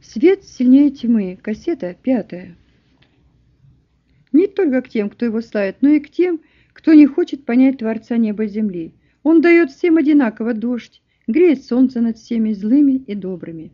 Свет сильнее тьмы. Кассета 5. Не только к тем, кто его славит, но и к тем, кто не хочет понять Творца неба и земли. Он дает всем одинаково дождь, греет солнце над всеми злыми и добрыми.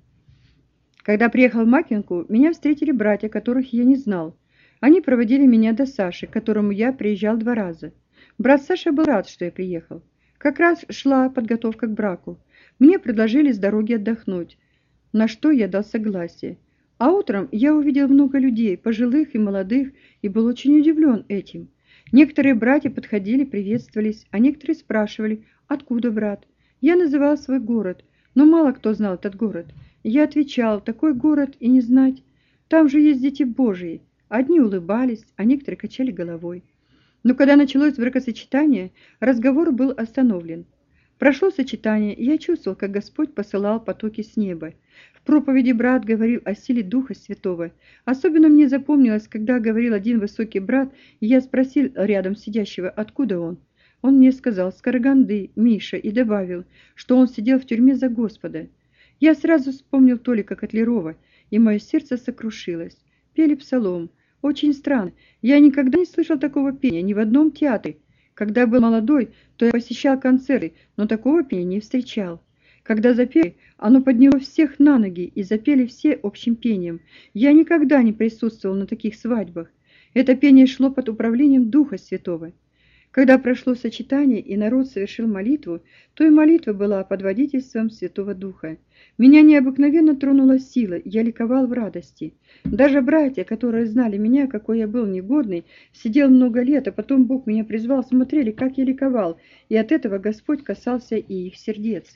Когда приехал в Макинку, меня встретили братья, которых я не знал. Они проводили меня до Саши, к которому я приезжал 2 раза. Брат Саша был рад, что я приехал. Как раз шла подготовка к браку. Мне предложили с дороги отдохнуть, на что я дал согласие. А утром я увидел много людей, пожилых и молодых, и был очень удивлен этим. Некоторые братья подходили, приветствовались, а некоторые спрашивали, откуда брат. Я называл свой город, но мало кто знал этот город. Я отвечал, такой город и не знать. Там же есть дети Божии. Одни улыбались, а некоторые качали головой. Но когда началось бракосочетание, разговор был остановлен. Прошло сочетание, и я чувствовал, как Господь посылал потоки с неба. В проповеди брат говорил о силе Духа Святого. Особенно мне запомнилось, когда говорил один высокий брат, и я спросил рядом сидящего, откуда он. Он мне сказал, с Караганды, Миша, и добавил, что он сидел в тюрьме за Господа. Я сразу вспомнил Толика Котлярова, и мое сердце сокрушилось. Пели псалом. Очень странно, я никогда не слышал такого пения ни в одном театре. Когда был молодой, то я посещал концерты, но такого пения не встречал. Когда запели, оно подняло всех на ноги, и запели все общим пением. Я никогда не присутствовал на таких свадьбах. Это пение шло под управлением Духа Святого. Когда прошло сочетание и народ совершил молитву, то и молитва была под водительством Святого Духа. Меня необыкновенно тронула сила, я ликовал в радости. Даже братья, которые знали меня, какой я был негодный, сидел много лет, а потом Бог меня призвал, смотрели, как я ликовал, и от этого Господь касался и их сердец.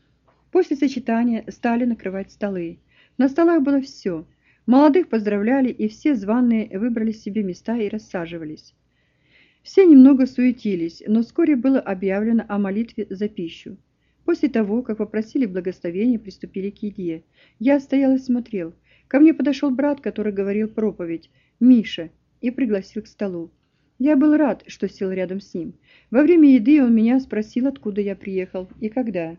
После сочетания стали накрывать столы. На столах было все. Молодых поздравляли, и все званые выбрали себе места и рассаживались. Все немного суетились, но вскоре было объявлено о молитве за пищу. После того, как попросили благословения, приступили к еде. Я стоял и смотрел. Ко мне подошел брат, который говорил проповедь, Миша, и пригласил к столу. Я был рад, что сел рядом с ним. Во время еды он меня спросил, откуда я приехал и когда.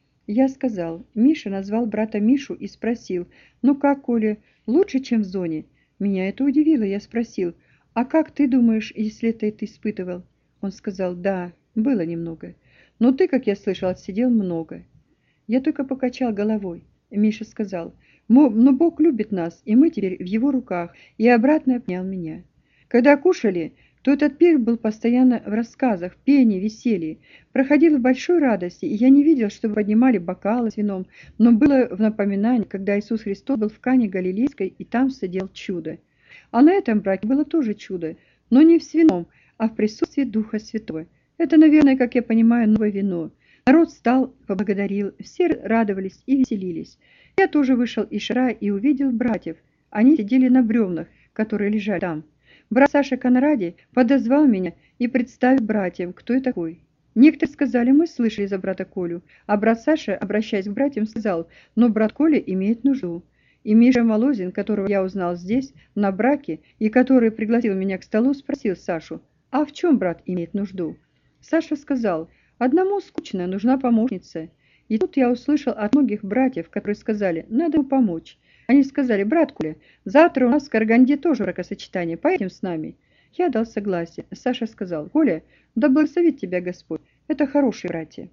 Я сказал. Миша назвал брата Мишу и спросил, ну как, Коля, лучше, чем в зоне? Меня это удивило, я спросил, а как ты думаешь, если это ты испытывал? Он сказал, да, было немного. Но ты, как я слышал, отсидел много. Я только покачал головой. Миша сказал, но Бог любит нас, и мы теперь в его руках, и обратно обнял меня. Когда кушали, то этот пир был постоянно в рассказах, пении, веселье. Проходил в большой радости, и я не видел, чтобы поднимали бокалы с вином, но было в напоминании, когда Иисус Христос был в Кане Галилейской, и там сидел чудо. А на этом браке было тоже чудо, но не в вином, а в присутствии Духа Святого. Это, наверное, как я понимаю, новое вино. Народ встал, поблагодарил, все радовались и веселились. Я тоже вышел из шара и увидел братьев. Они сидели на бревнах, которые лежали там. Брат Саша Конради подозвал меня и представил братьям, кто я такой. Некоторые сказали, мы слышали за брата Колю, а брат Саша, обращаясь к братьям, сказал, но брат Коля имеет нужду. И Миша Молозин, которого я узнал здесь, на браке, и который пригласил меня к столу, спросил Сашу, а в чем брат имеет нужду? Саша сказал, одному скучно, нужна помощница. И тут я услышал от многих братьев, которые сказали, надо ему помочь. Они сказали, брат Коля, завтра у нас в Караганде тоже бракосочетание, поедем с нами. Я дал согласие. Саша сказал, Коля, да благословит тебя Господь, это хорошие братья.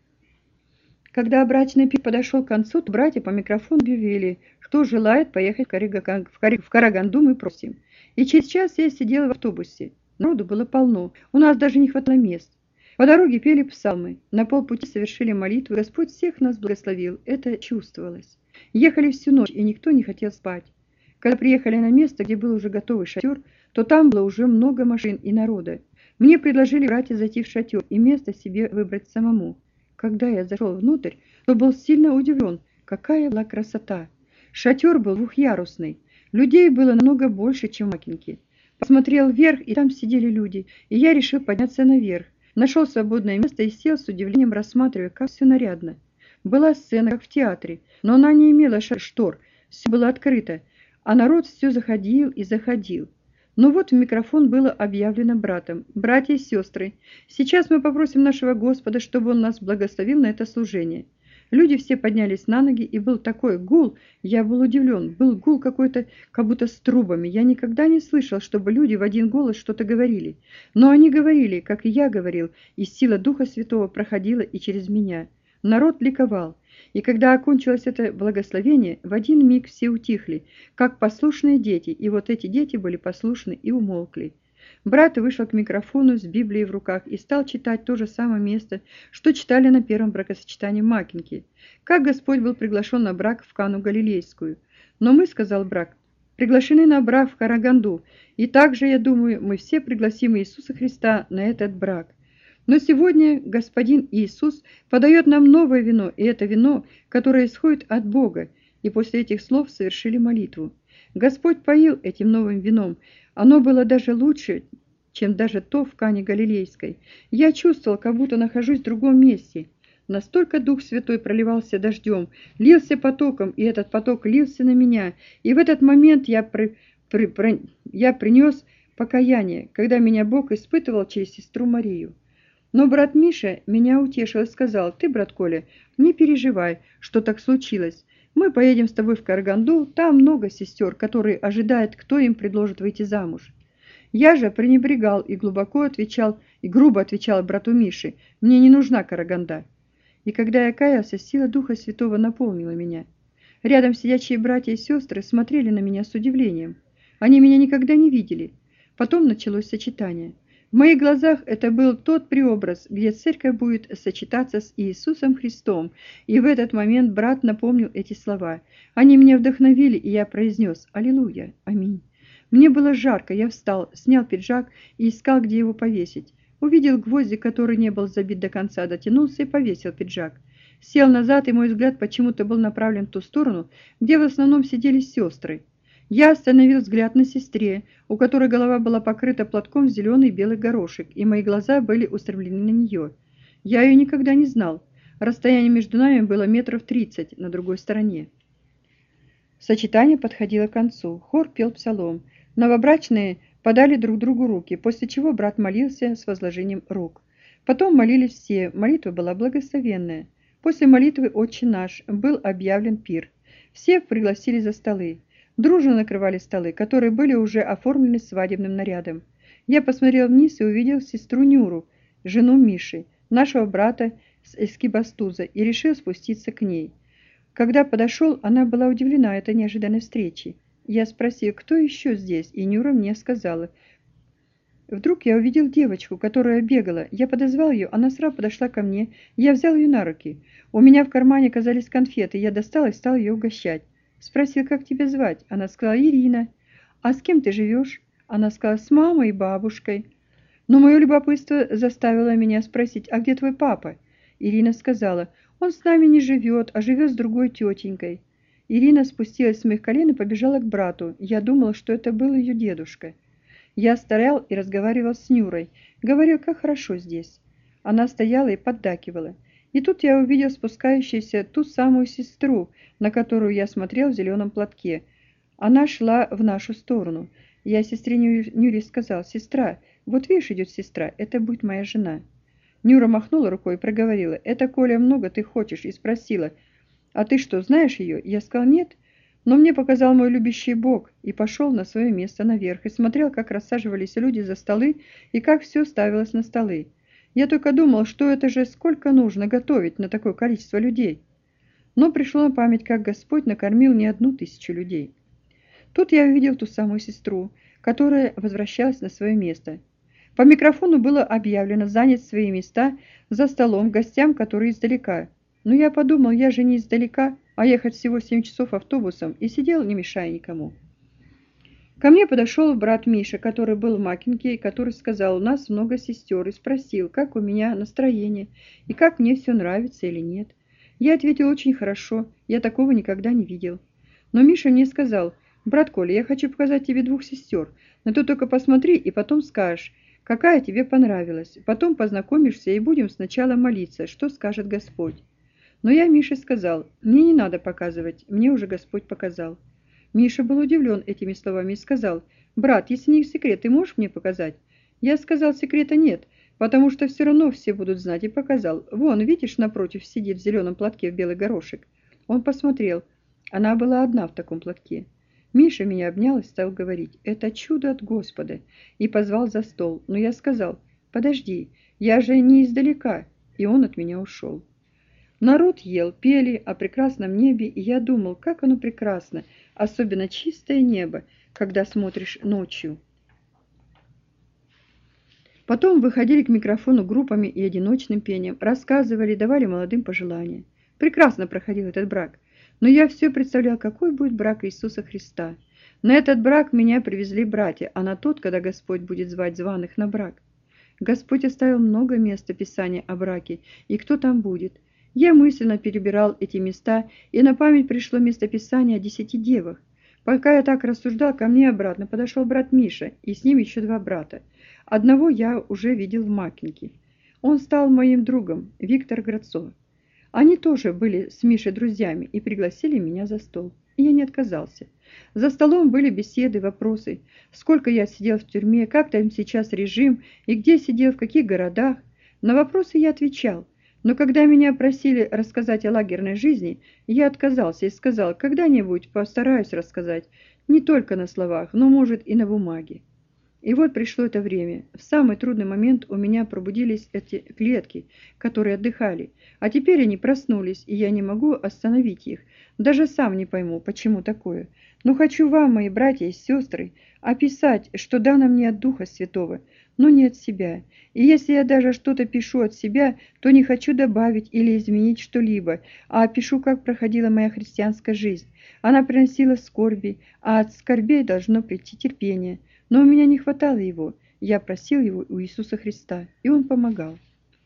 Когда брачный пир подошел к концу, то братья по микрофону объявили, кто желает поехать в Караганду, мы просим. И через час я сидела в автобусе. Народу было полно, у нас даже не хватало мест. По дороге пели псалмы, на полпути совершили молитву, Господь всех нас благословил, это чувствовалось. Ехали всю ночь, и никто не хотел спать. Когда приехали на место, где был уже готовый шатер, то там было уже много машин и народа. Мне предложили братья зайти в шатер и место себе выбрать самому. Когда я зашел внутрь, то был сильно удивлен, какая была красота. Шатер был двухъярусный, людей было намного больше, чем в Макинке. Посмотрел вверх, и там сидели люди, и я решил подняться наверх. Нашел свободное место и сел с удивлением, рассматривая, как все нарядно. Была сцена, как в театре, но она не имела штор, все было открыто, а народ все заходил и заходил. Но вот в микрофон было объявлено братом, братья и сестры, сейчас мы попросим нашего Господа, чтобы Он нас благословил на это служение. Люди все поднялись на ноги, и был такой гул, я был удивлен, был гул какой-то, как будто с трубами. Я никогда не слышал, чтобы люди в один голос что-то говорили. Но они говорили, как и я говорил, и сила Духа Святого проходила и через меня. Народ ликовал. И когда окончилось это благословение, в один миг все утихли, как послушные дети, и вот эти дети были послушны и умолкли. Брат вышел к микрофону с Библией в руках и стал читать то же самое место, что читали на первом бракосочетании Макинки. Как Господь был приглашен на брак в Кану Галилейскую. Но мы, сказал брат, приглашены на брак в Караганду, и также, я думаю, мы все пригласим Иисуса Христа на этот брак. Но сегодня Господин Иисус подает нам новое вино, и это вино, которое исходит от Бога, и после этих слов совершили молитву. Господь поил этим новым вином, оно было даже лучше, чем даже то в Кане Галилейской. Я чувствовал, как будто нахожусь в другом месте. Настолько Дух Святой проливался дождем, лился потоком, и этот поток лился на меня, и в этот момент я принес покаяние, когда меня Бог испытывал через сестру Марию. Но брат Миша меня утешил и сказал: «Ты, брат Коля, не переживай, что так случилось. Мы поедем с тобой в Караганду, там много сестер, которые ожидают, кто им предложит выйти замуж». Я же пренебрегал и грубо отвечал брату Мише: «Мне не нужна Караганда». И когда я каялся, сила Духа Святого наполнила меня. Рядом сидящие братья и сестры смотрели на меня с удивлением. Они меня никогда не видели. Потом началось сочетание. В моих глазах это был тот преобраз, где церковь будет сочетаться с Иисусом Христом, и в этот момент брат напомнил эти слова. Они меня вдохновили, и я произнес: «Аллилуйя! Аминь!» Мне было жарко, я встал, снял пиджак и искал, где его повесить. Увидел гвоздик, который не был забит до конца, дотянулся и повесил пиджак. Сел назад, и мой взгляд почему-то был направлен в ту сторону, где в основном сидели сестры. Я остановил взгляд на сестре, у которой голова была покрыта платком в зеленый и белый горошек, и мои глаза были устремлены на нее. Я ее никогда не знал. Расстояние между нами было 30 метров на другой стороне. Сочетание подходило к концу. Хор пел псалом. Новобрачные подали друг другу руки, после чего брат молился с возложением рук. Потом молились все, молитва была благословенная. После молитвы «Отче наш» был объявлен пир. Всех пригласили за столы. Дружно накрывали столы, которые были уже оформлены свадебным нарядом. Я посмотрел вниз и увидел сестру Нюру, жену Миши, нашего брата с Эскибастуза, и решил спуститься к ней. Когда подошел, она была удивлена этой неожиданной встречей. Я спросил, кто еще здесь, и Нюра мне сказала. Вдруг я увидел девочку, которая бегала. Я подозвал ее, она сразу подошла ко мне, я взял ее на руки. У меня в кармане оказались конфеты, я достал и стал ее угощать. Спросил, как тебя звать? Она сказала: Ирина. А с кем ты живешь? Она сказала: с мамой и бабушкой. Но мое любопытство заставило меня спросить: а где твой папа? Ирина сказала: он с нами не живет, а живет с другой тетенькой. Ирина спустилась с моих колен и побежала к брату. Я думал, что это был ее дедушка. Я стоял и разговаривал с Нюрой. Говорил, как хорошо здесь. Она стояла и поддакивала. И тут я увидел спускающуюся ту самую сестру, на которую я смотрел в зеленом платке. Она шла в нашу сторону. Я сестре Нюре сказал: «Сестра, вот видишь, идет сестра, это будет моя жена». Нюра махнула рукой и проговорила: «Это, Коля, много ты хочешь», и спросила: «А ты что, знаешь ее?» Я сказал: «Нет». Но мне показал мой любящий Бог, и пошел на свое место наверх, и смотрел, как рассаживались люди за столы, и как все ставилось на столы. Я только думал, что это же сколько нужно готовить на такое количество людей. Но пришло на память, как Господь накормил не 1000 людей. Тут я увидел ту самую сестру, которая возвращалась на свое место. По микрофону было объявлено занять свои места за столом гостям, которые издалека. Но я подумал, я же не издалека, а ехать всего 7 часов автобусом, и сидел, не мешая никому. Ко мне подошел брат Миша, который был в Макинке, и который сказал: у нас много сестер, и спросил, как у меня настроение, и как мне все нравится или нет. Я ответил: очень хорошо, я такого никогда не видел. Но Миша мне сказал: брат Коля, я хочу показать тебе 2 сестер, но ты только посмотри и потом скажешь, какая тебе понравилась. Потом познакомишься и будем сначала молиться, что скажет Господь. Но я Мише сказал: мне не надо показывать, мне уже Господь показал. Миша был удивлен этими словами и сказал: брат, если не секрет, ты можешь мне показать? Я сказал: секрета нет, потому что все равно все будут знать, и показал. Вон, видишь, напротив сидит в зеленом платке в белый горошек. Он посмотрел. Она была одна в таком платке. Миша меня обнял и стал говорить: «Это чудо от Господа!» и позвал за стол. Но я сказал: «Подожди, я же не издалека!» И он от меня ушел. Народ ел, пели о прекрасном небе, и я думал, как оно прекрасно, особенно чистое небо, когда смотришь ночью. Потом выходили к микрофону группами и одиночным пением, рассказывали, давали молодым пожелания. Прекрасно проходил этот брак. Но я все представлял, какой будет брак Иисуса Христа. На этот брак меня привезли братья, а на тот, когда Господь будет звать званых на брак. Господь оставил много мест Писания о браке, и кто там будет. Я мысленно перебирал эти места, и на память пришло местописание о 10 девах. Пока я так рассуждал, ко мне обратно подошел брат Миша, и с ним еще 2 брата. Одного я уже видел в Макинке. Он стал моим другом, Виктор Грацов. Они тоже были с Мишей друзьями и пригласили меня за стол. И я не отказался. За столом были беседы, вопросы. Сколько я сидел в тюрьме, как там сейчас режим и где сидел, в каких городах. На вопросы я отвечал. Но когда меня просили рассказать о лагерной жизни, я отказался и сказал: когда-нибудь постараюсь рассказать, не только на словах, но, может, и на бумаге. И вот пришло это время. В самый трудный момент у меня пробудились эти клетки, которые отдыхали. А теперь они проснулись, и я не могу остановить их. Даже сам не пойму, почему такое. Но хочу вам, мои братья и сестры, описать, что дано мне от Духа Святого, но не от себя. И если я даже что-то пишу от себя, то не хочу добавить или изменить что-либо, а опишу, как проходила моя христианская жизнь. Она приносила скорби, а от скорбей должно прийти терпение. Но у меня не хватало его. Я просил его у Иисуса Христа, и он помогал.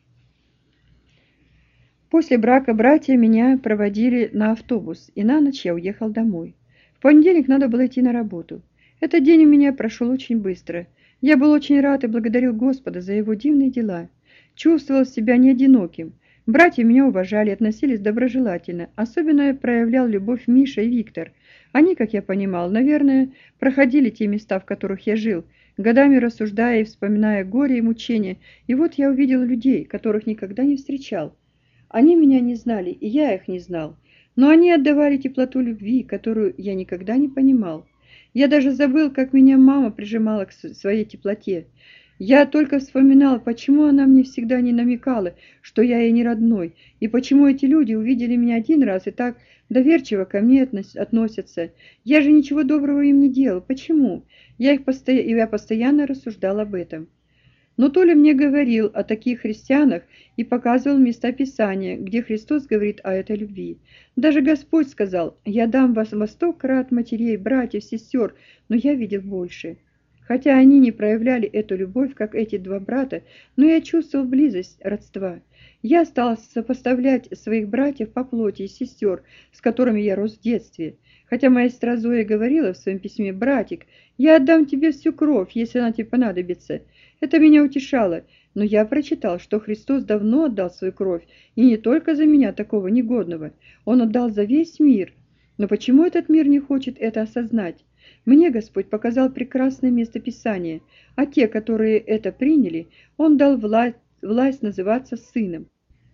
После брака братья меня проводили на автобус, и на ночь я уехал домой. В понедельник надо было идти на работу. Этот день у меня прошел очень быстро. Я был очень рад и благодарил Господа за его дивные дела. Чувствовал себя не одиноким. Братья меня уважали, относились доброжелательно. Особенно проявлял любовь Миша и Виктор. Они, как я понимал, наверное, проходили те места, в которых я жил, годами рассуждая и вспоминая горе и мучения. И вот я увидел людей, которых никогда не встречал. Они меня не знали, и я их не знал. Но они отдавали теплоту любви, которую я никогда не понимал. Я даже забыл, как меня мама прижимала к своей теплоте. Я только вспоминал, почему она мне всегда не намекала, что я ей не родной, и почему эти люди увидели меня один раз и так доверчиво ко мне относятся. Я же ничего доброго им не делал. Почему? Я постоянно рассуждал об этом. Но Толя мне говорил о таких христианах и показывал места Писания, где Христос говорит о этой любви. Даже Господь сказал: «Я дам вас во 100 крат матерей, братьев, сестер», но я видел больше. Хотя они не проявляли эту любовь, как эти 2 брата, но я чувствовал близость родства. Я стал сопоставлять своих братьев по плоти и сестер, с которыми я рос в детстве. Хотя моя сестра Зоя говорила в своем письме: «Братик, я отдам тебе всю кровь, если она тебе понадобится». Это меня утешало, но я прочитал, что Христос давно отдал свою кровь, и не только за меня, такого негодного. Он отдал за весь мир. Но почему этот мир не хочет это осознать? Мне Господь показал прекрасное местописание, а те, которые это приняли, Он дал власть называться сыном.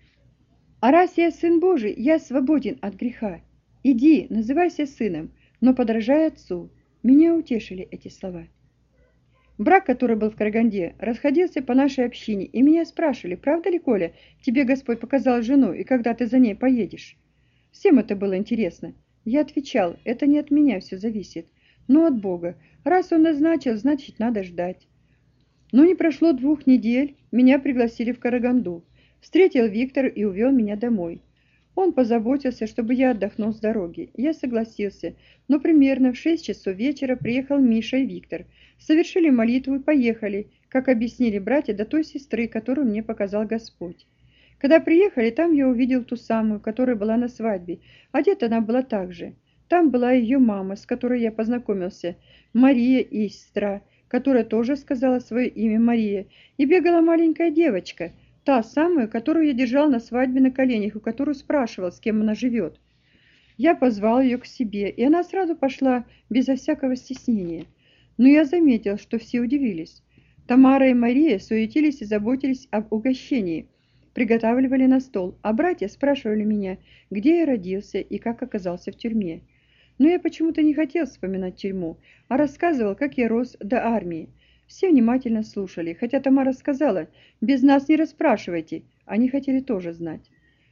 А раз я сын Божий, я свободен от греха. Иди, называйся сыном, но подражай отцу. Меня утешили эти слова. Брак, который был в Караганде, расходился по нашей общине, и меня спрашивали: правда ли, Коля, тебе Господь показал жену, и когда ты за ней поедешь? Всем это было интересно. Я отвечал: это не от меня все зависит, но от Бога. Раз Он назначил, значит, надо ждать. Но не прошло 2 недель, меня пригласили в Караганду. Встретил Виктор и увел меня домой. Он позаботился, чтобы я отдохнул с дороги. Я согласился, но примерно в 6 часов вечера приехал Миша и Виктор. Совершили молитву и поехали, как объяснили братья, до той сестры, которую мне показал Господь. Когда приехали, там я увидел ту самую, которая была на свадьбе. Одета она была так же. Там была ее мама, с которой я познакомился, Мария и сестра, которая тоже сказала свое имя Мария, и бегала маленькая девочка, та самая, которую я держал на свадьбе на коленях, у которой спрашивал, с кем она живет. Я позвал ее к себе, и она сразу пошла, безо всякого стеснения. Но я заметил, что все удивились. Тамара и Мария суетились и заботились об угощении, приготавливали на стол, а братья спрашивали меня, где я родился и как оказался в тюрьме. Но я почему-то не хотел вспоминать тюрьму, а рассказывал, как я рос до армии. Все внимательно слушали, хотя Тамара сказала, без нас не расспрашивайте, они хотели тоже знать.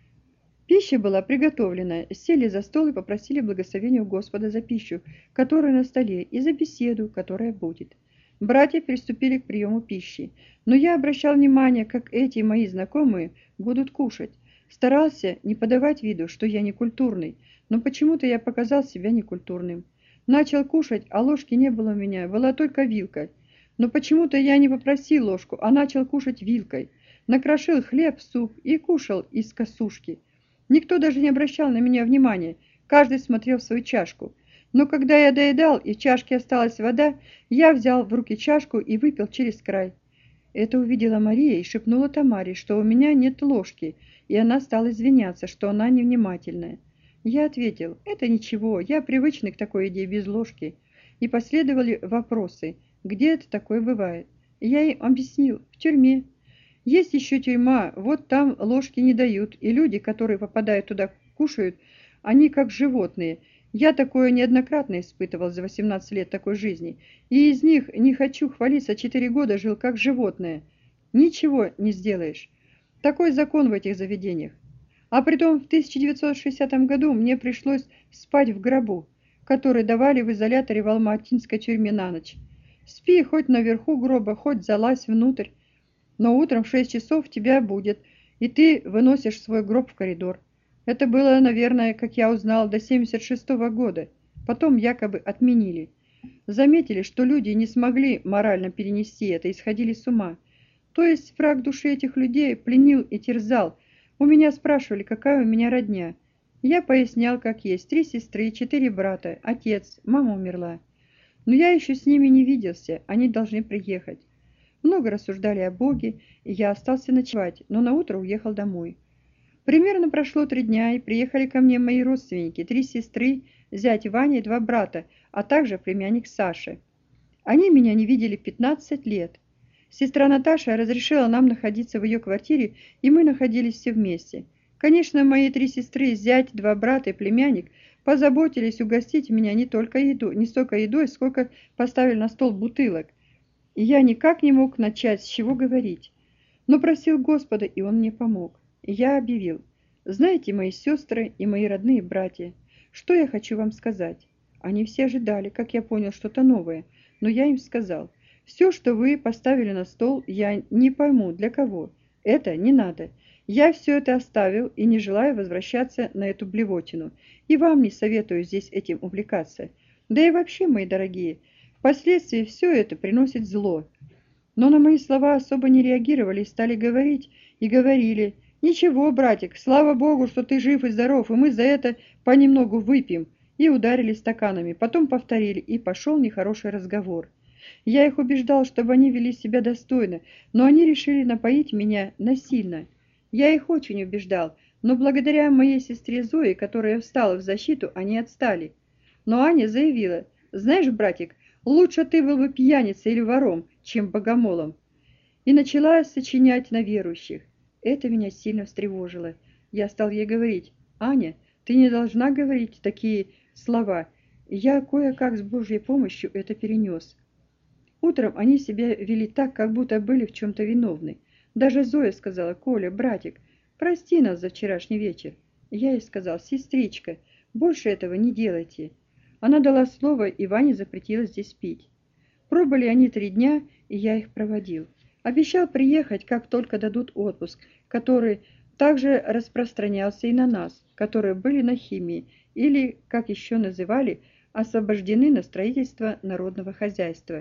Пища была приготовлена, сели за стол и попросили благословения у Господа за пищу, которая на столе, и за беседу, которая будет. Братья приступили к приему пищи, но я обращал внимание, как эти мои знакомые будут кушать. Старался не подавать виду, что я не культурный, но почему-то я показал себя некультурным. Начал кушать, а ложки не было у меня, была только вилка. Но почему-то я не попросил ложку, а начал кушать вилкой. Накрошил хлеб, суп и кушал из косушки. Никто даже не обращал на меня внимания, каждый смотрел в свою чашку. Но когда я доедал и в чашке осталась вода, я взял в руки чашку и выпил через край. Это увидела Мария и шепнула Тамаре, что у меня нет ложки, и она стала извиняться, что она невнимательная. Я ответил, это ничего, я привычный к такой еде без ложки. И последовали вопросы, где это такое бывает. Я им объяснил, в тюрьме. Есть еще тюрьма, вот там ложки не дают, и люди, которые попадают туда, кушают, они как животные. Я такое неоднократно испытывал за 18 лет такой жизни, и из них, не хочу хвалиться, 4 года жил как животное. Ничего не сделаешь. Такой закон в этих заведениях. А притом в 1960 году мне пришлось спать в гробу, который давали в изоляторе в Алма-Атинской тюрьме на ночь. Спи хоть наверху гроба, хоть залазь внутрь. Но утром в 6 часов тебя будет, и ты выносишь свой гроб в коридор. Это было, наверное, как я узнал, до 76-го года. Потом якобы отменили. Заметили, что люди не смогли морально перенести это и сходили с ума. То есть враг души этих людей пленил и терзал. У меня спрашивали, какая у меня родня. Я пояснял, как есть. 3 сестры, 4 брата, отец, мама умерла. Но я еще с ними не виделся, они должны приехать. Много рассуждали о Боге, и я остался ночевать, но наутро уехал домой. Примерно прошло 3 дня, и приехали ко мне мои родственники, 3 сестры, зять Ваня и 2 брата, а также племянник Саша. Они меня не видели 15 лет. Сестра Наташа разрешила нам находиться в ее квартире, и мы находились все вместе. Конечно, мои 3 сестры, зять, 2 брата и племянник позаботились угостить меня не столько едой, сколько поставили на стол бутылок. И я никак не мог начать, с чего говорить. Но просил Господа, и Он мне помог. И я объявил: знаете, мои сестры и мои родные братья, что я хочу вам сказать. Они все ожидали, как я понял, что-то новое, но я им сказал: все, что вы поставили на стол, я не пойму, для кого. Это не надо. Я все это оставил и не желаю возвращаться на эту блевотину. И вам не советую здесь этим увлекаться. Да и вообще, мои дорогие, впоследствии все это приносит зло. Но на мои слова особо не реагировали и стали говорить, и говорили: ничего, братик, слава Богу, что ты жив и здоров, и мы за это понемногу выпьем. И ударили стаканами, потом повторили, и пошел нехороший разговор. Я их убеждал, чтобы они вели себя достойно, но они решили напоить меня насильно. Я их очень убеждал, но благодаря моей сестре Зое, которая встала в защиту, они отстали. Но Аня заявила: знаешь, братик, лучше ты был бы пьяницей или вором, чем богомолом. И начала сочинять на верующих. Это меня сильно встревожило. Я стал ей говорить: Аня, ты не должна говорить такие слова. Я кое-как с Божьей помощью это перенес. Утром они себя вели так, как будто были в чем-то виновны. Даже Зоя сказала: Коля, братик, прости нас за вчерашний вечер. Я ей сказал: сестричка, больше этого не делайте. Она дала слово, и Ване запретила здесь пить. Пробыли они 3 дня, и я их проводил. Обещал приехать, как только дадут отпуск, который также распространялся и на нас, которые были на химии, или, как еще называли, освобождены на строительство народного хозяйства.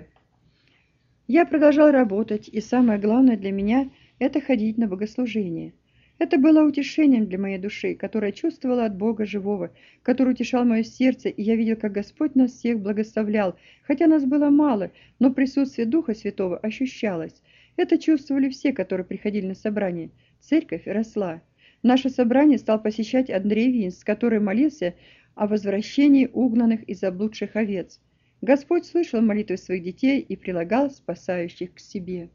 Я продолжал работать, и самое главное для меня – это ходить на богослужение. Это было утешением для моей души, которая чувствовала от Бога живого, который утешал мое сердце, и я видел, как Господь нас всех благословлял, хотя нас было мало, но присутствие Духа Святого ощущалось. Это чувствовали все, которые приходили на собрание. Церковь росла. Наше собрание стал посещать Андрей Винс, который молился о возвращении угнанных и заблудших овец. Господь слышал молитвы своих детей и прилагал спасающих к себе.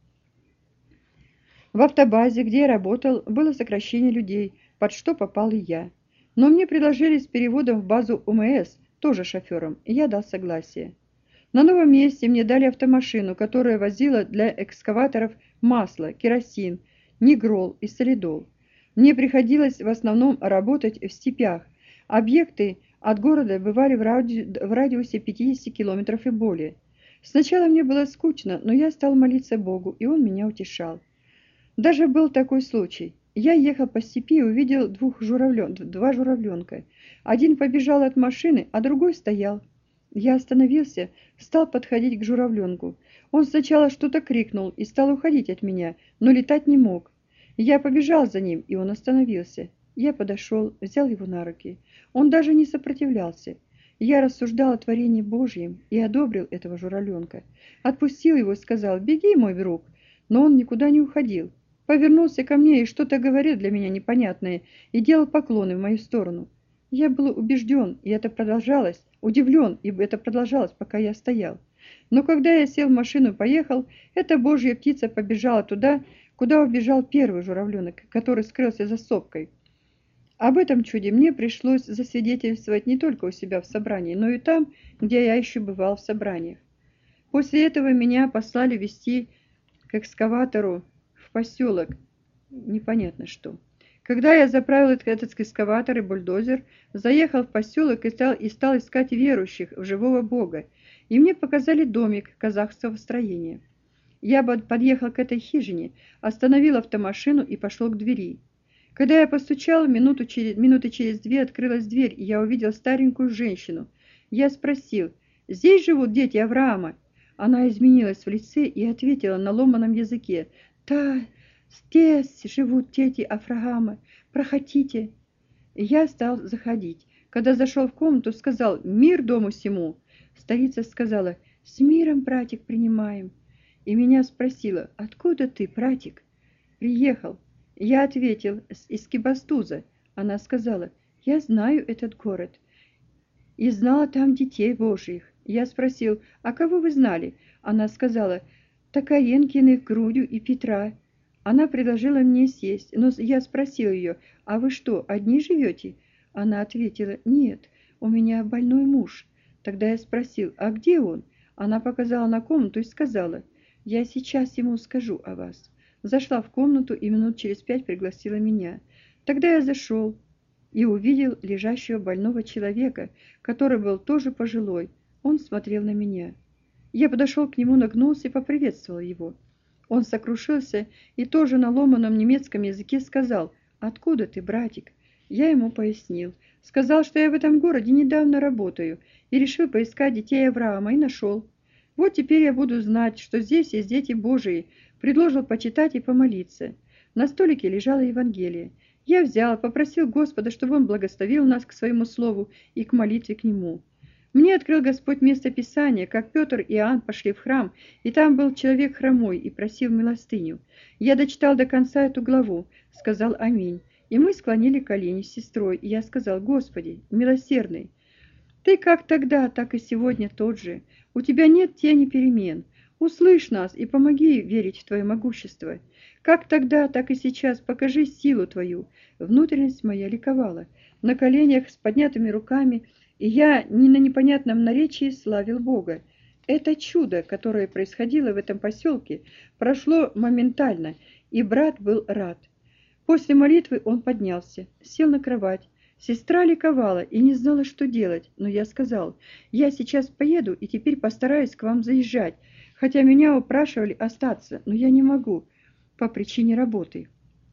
В автобазе, где я работал, было сокращение людей, под что попал и я. Но мне предложили с переводом в базу УМС, тоже шофером, и я дал согласие. На новом месте мне дали автомашину, которая возила для экскаваторов масло, керосин, нигрол и солидол. Мне приходилось в основном работать в степях. Объекты от города бывали в радиусе 50 километров и более. Сначала мне было скучно, но я стал молиться Богу, и Он меня утешал. Даже был такой случай. Я ехал по степи и увидел два журавленка. Один побежал от машины, а другой стоял. Я остановился, стал подходить к журавленку. Он сначала что-то крикнул и стал уходить от меня, но летать не мог. Я побежал за ним, и он остановился. Я подошел, взял его на руки. Он даже не сопротивлялся. Я рассуждал о творении Божьем и одобрил этого журавленка. Отпустил его и сказал: «Беги, мой друг». Но он никуда не уходил. Повернулся ко мне и что-то говорил для меня непонятное и делал поклоны в мою сторону. Я был убежден, и это продолжалось, удивлен, ибо это продолжалось, пока я стоял. Но когда я сел в машину и поехал, эта божья птица побежала туда, куда убежал первый журавленок, который скрылся за сопкой. Об этом чуде мне пришлось засвидетельствовать не только у себя в собрании, но и там, где я еще бывал в собраниях. После этого меня послали везти к экскаватору в поселок, непонятно что. Когда я заправил этот экскаватор и бульдозер, заехал в поселок и стал искать верующих в живого Бога, и мне показали домик казахского строения. Я подъехал к этой хижине, остановил автомашину и пошел к двери. Когда я постучал, минуты через две открылась дверь, и я увидел старенькую женщину. Я спросил: «Здесь живут дети Авраама?» Она изменилась в лице и ответила на ломаном языке: «Да, здесь живут дети Авраама. Проходите». Я стал заходить. Когда зашел в комнату, сказал: «Мир дому сему». Старица сказала: «С миром, братик, принимаем». И меня спросила: «Откуда ты, братик?» «Приехал». Я ответил: «Из Кибастуза». Она сказала: «Я знаю этот город и знала там детей Божьих». Я спросил: «А кого вы знали?» Она сказала: «Такаенкиных, Грудю и Петра». Она предложила мне сесть, но я спросил ее: «А вы что, одни живете?» Она ответила: «Нет, у меня больной муж». Тогда я спросил: «А где он?» Она показала на комнату и сказала: «Я сейчас ему скажу о вас». Зашла в комнату и минут через 5 пригласила меня. Тогда я зашел и увидел лежащего больного человека, который был тоже пожилой. Он смотрел на меня. Я подошел к нему, нагнулся и поприветствовал его. Он сокрушился и тоже на ломаном немецком языке сказал: «Откуда ты, братик?» Я ему пояснил. Сказал, что я в этом городе недавно работаю и решил поискать детей Авраама и нашел. Вот теперь я буду знать, что здесь есть дети Божии. Предложил почитать и помолиться. На столике лежало Евангелие. Я взял, попросил Господа, чтобы Он благословил нас к своему слову и к молитве к Нему. Мне открыл Господь место Писания, как Петр и Иоанн пошли в храм, и там был человек хромой и просил милостыню. Я дочитал до конца эту главу, сказал аминь, и мы склонили колени с сестрой, и я сказал: «Господи, милосердный, Ты как тогда, так и сегодня тот же. У Тебя нет тени перемен. Услышь нас и помоги верить в Твое могущество. Как тогда, так и сейчас покажи силу Твою». Внутренность моя ликовала. На коленях с поднятыми руками, и я не на непонятном наречии славил Бога. Это чудо, которое происходило в этом поселке, прошло моментально, и брат был рад. После молитвы он поднялся, сел на кровать. Сестра ликовала и не знала, что делать, но я сказал: «Я сейчас поеду и теперь постараюсь к вам заезжать, хотя меня упрашивали остаться, но я не могу по причине работы».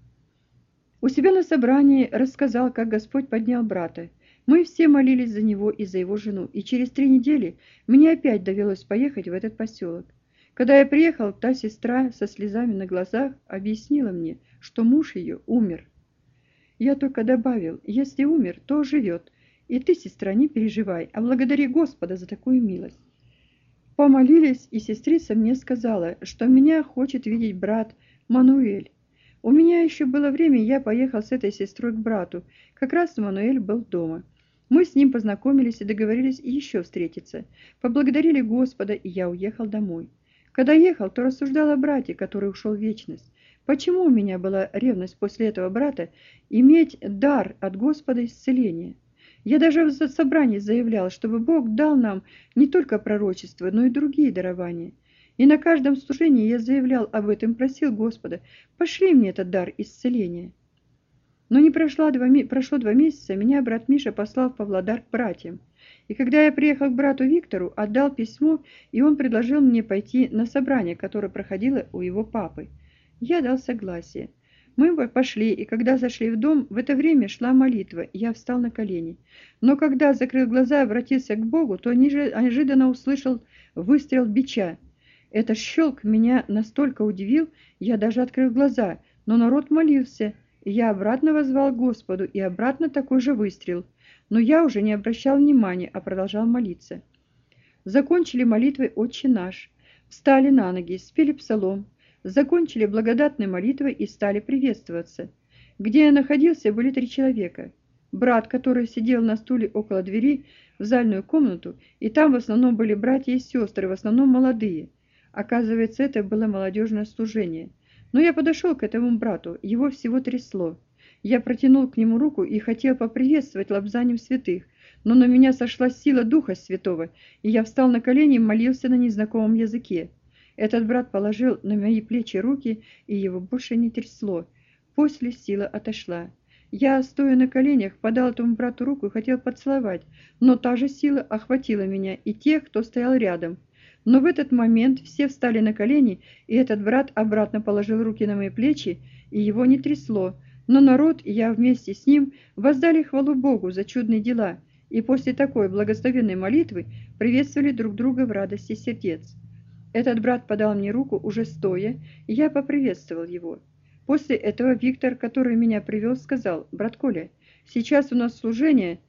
У себя на собрании рассказал, как Господь поднял брата. Мы все молились за него и за его жену, и через 3 недели мне опять довелось поехать в этот поселок. Когда я приехал, та сестра со слезами на глазах объяснила мне, что муж ее умер. Я только добавил: «Если умер, то живет. И ты, сестра, не переживай, а благодари Господа за такую милость». Помолились, и сестрица мне сказала, что меня хочет видеть брат Мануэль. У меня еще было время, я поехал с этой сестрой к брату. Как раз Мануэль был дома. Мы с ним познакомились и договорились еще встретиться. Поблагодарили Господа, и я уехал домой. Когда ехал, то рассуждал о брате, который ушел в вечность. Почему у меня была ревность после этого брата иметь дар от Господа исцеления? Я даже в собрании заявлял, чтобы Бог дал нам не только пророчество, но и другие дарования. И на каждом служении я заявлял об этом, просил Господа: пошли мне этот дар исцеления. Но не прошло 2 месяца, меня брат Миша послал в Павлодар к братьям. И когда я приехал к брату Виктору, отдал письмо, и он предложил мне пойти на собрание, которое проходило у его папы. Я дал согласие. Мы пошли, и когда зашли в дом, в это время шла молитва, и я встал на колени. Но когда закрыл глаза и обратился к Богу, то неожиданно услышал выстрел бича. Этот щелк меня настолько удивил, я даже открыл глаза, но народ молился. Я обратно воззвал к Господу, и обратно такой же выстрел. Но я уже не обращал внимания, а продолжал молиться. Закончили молитвой «Отче наш», встали на ноги, спели псалом, закончили благодатной молитвой и стали приветствоваться. Где я находился, были 3 человека. Брат, который сидел на стуле около двери в зальную комнату, и там в основном были братья и сестры, в основном молодые. Оказывается, это было молодежное служение. Но я подошел к этому брату, его всего трясло. Я протянул к нему руку и хотел поприветствовать лобзанием святых, но на меня сошла сила Духа Святого, и я встал на колени и молился на незнакомом языке. Этот брат положил на мои плечи руки, и его больше не трясло. После сила отошла. Я, стоя на коленях, подал этому брату руку и хотел поцеловать, но та же сила охватила меня и тех, кто стоял рядом. Но в этот момент все встали на колени, и этот брат обратно положил руки на мои плечи, и его не трясло. Но народ, и я вместе с ним, воздали хвалу Богу за чудные дела, и после такой благословенной молитвы приветствовали друг друга в радости сердец. Этот брат подал мне руку уже стоя, и я поприветствовал его. После этого Виктор, который меня привел, сказал: «Брат Коля, сейчас у нас служение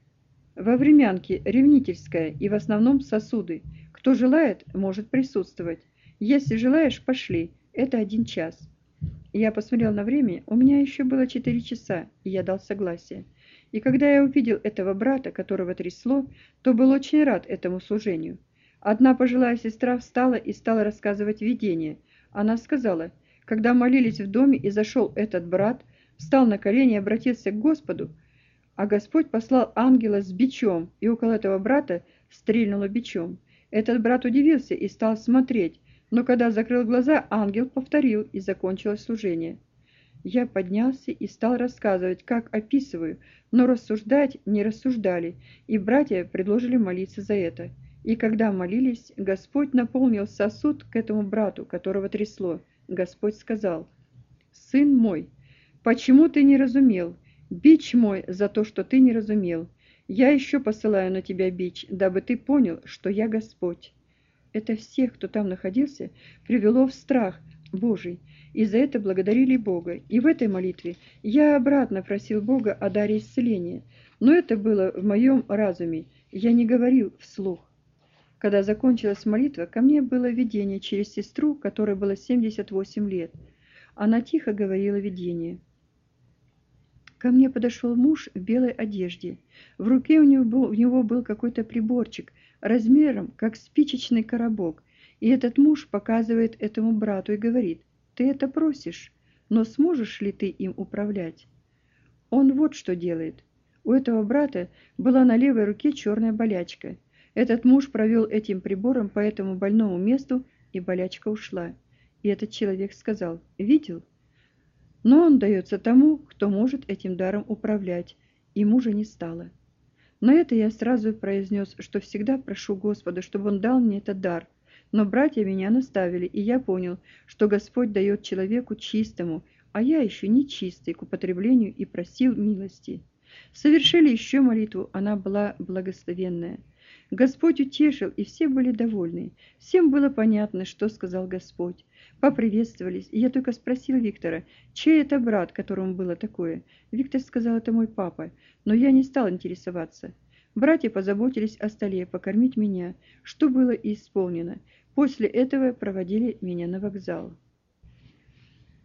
во времянке ревнительское и в основном сосуды. Кто желает, может присутствовать. Если желаешь, пошли. Это 1 час». Я посмотрел на время, у меня еще было 4 часа, и я дал согласие. И когда я увидел этого брата, которого трясло, то был очень рад этому служению. Одна пожилая сестра встала и стала рассказывать видение. Она сказала: когда молились в доме, и зашел этот брат, встал на колени и обратился к Господу, а Господь послал ангела с бичом, и около этого брата стрельнуло бичом. Этот брат удивился и стал смотреть, но когда закрыл глаза, ангел повторил, и закончилось служение. Я поднялся и стал рассказывать, как описываю, но рассуждать не рассуждали, и братья предложили молиться за это. И когда молились, Господь наполнил сосуд к этому брату, которого трясло. Господь сказал: «Сын мой, почему ты не разумел? Бич мой за то, что ты не разумел. Я еще посылаю на тебя бич, дабы ты понял, что я Господь». Это всех, кто там находился, привело в страх Божий, и за это благодарили Бога. И в этой молитве я обратно просил Бога о даре исцеления, но это было в моем разуме, я не говорил вслух. Когда закончилась молитва, ко мне было видение через сестру, которой было 78 лет. Она тихо говорила видение. Ко мне подошел муж в белой одежде. В руке у него был какой-то приборчик, размером как спичечный коробок. И этот муж показывает этому брату и говорит: «Ты это просишь, но сможешь ли ты им управлять?» Он вот что делает. У этого брата была на левой руке черная болячка. Этот муж провел этим прибором по этому больному месту, и болячка ушла. И этот человек сказал: «Видел?» Но он дается тому, кто может этим даром управлять, и мужа не стало. На это я сразу произнес, что всегда прошу Господа, чтобы он дал мне этот дар. Но братья меня наставили, и я понял, что Господь дает человеку чистому, а я еще не чистый к употреблению, и просил милости. Совершили еще молитву, она была благословенная. Господь утешил, и все были довольны. Всем было понятно, что сказал Господь. Поприветствовались, и я только спросил Виктора, чей это брат, которому было такое. Виктор сказал: «Это мой папа», но я не стал интересоваться. Братья позаботились о столе, покормить меня, что было и исполнено. После этого проводили меня на вокзал.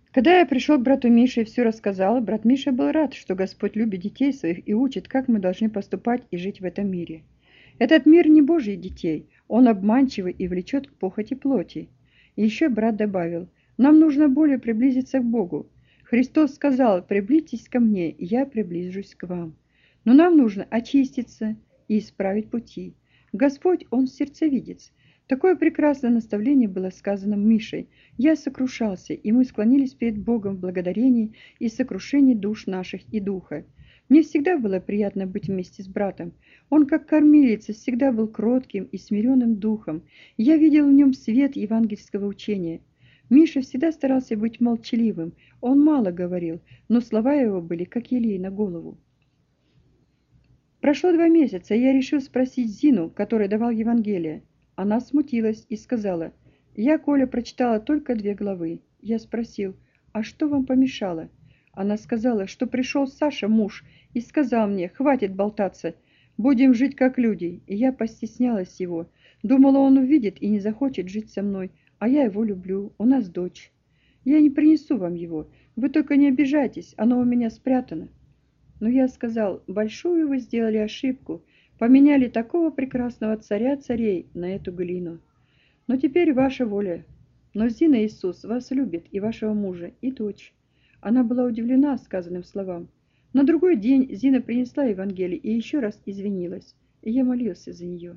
Когда я пришел к брату Мише и все рассказал, брат Миша был рад, что Господь любит детей своих и учит, как мы должны поступать и жить в этом мире. Этот мир не Божий детей, он обманчивый и влечет к похоти плоти. И еще брат добавил, нам нужно более приблизиться к Богу. Христос сказал, приблизьтесь ко мне, и я приближусь к вам. Но нам нужно очиститься и исправить пути. Господь, Он сердцевидец. Такое прекрасное наставление было сказано Мишей. Я сокрушался, и мы склонились перед Богом в благодарении и сокрушении душ наших и духа. Мне всегда было приятно быть вместе с братом. Он, как кормилец, всегда был кротким и смиренным духом. Я видел в нем свет евангельского учения. Миша всегда старался быть молчаливым. Он мало говорил, но слова его были, как елей на голову. Прошло 2 месяца, и я решил спросить Зину, которая давал Евангелие. Она смутилась и сказала, «Я, Коля, прочитала только 2 главы». Я спросил, «А что вам помешало?» Она сказала, что пришел Саша, муж, и сказал мне, «Хватит болтаться, будем жить как люди». И я постеснялась его. Думала, он увидит и не захочет жить со мной, а я его люблю, у нас дочь. Я не принесу вам его, вы только не обижайтесь, оно у меня спрятано. Но я сказал, большую вы сделали ошибку, поменяли такого прекрасного царя царей на эту глину. Но теперь ваша воля. Но Зина Иисус вас любит, и вашего мужа, и дочь. Она была удивлена сказанным словам. На другой день Зина принесла Евангелие и еще раз извинилась, и я молился за нее.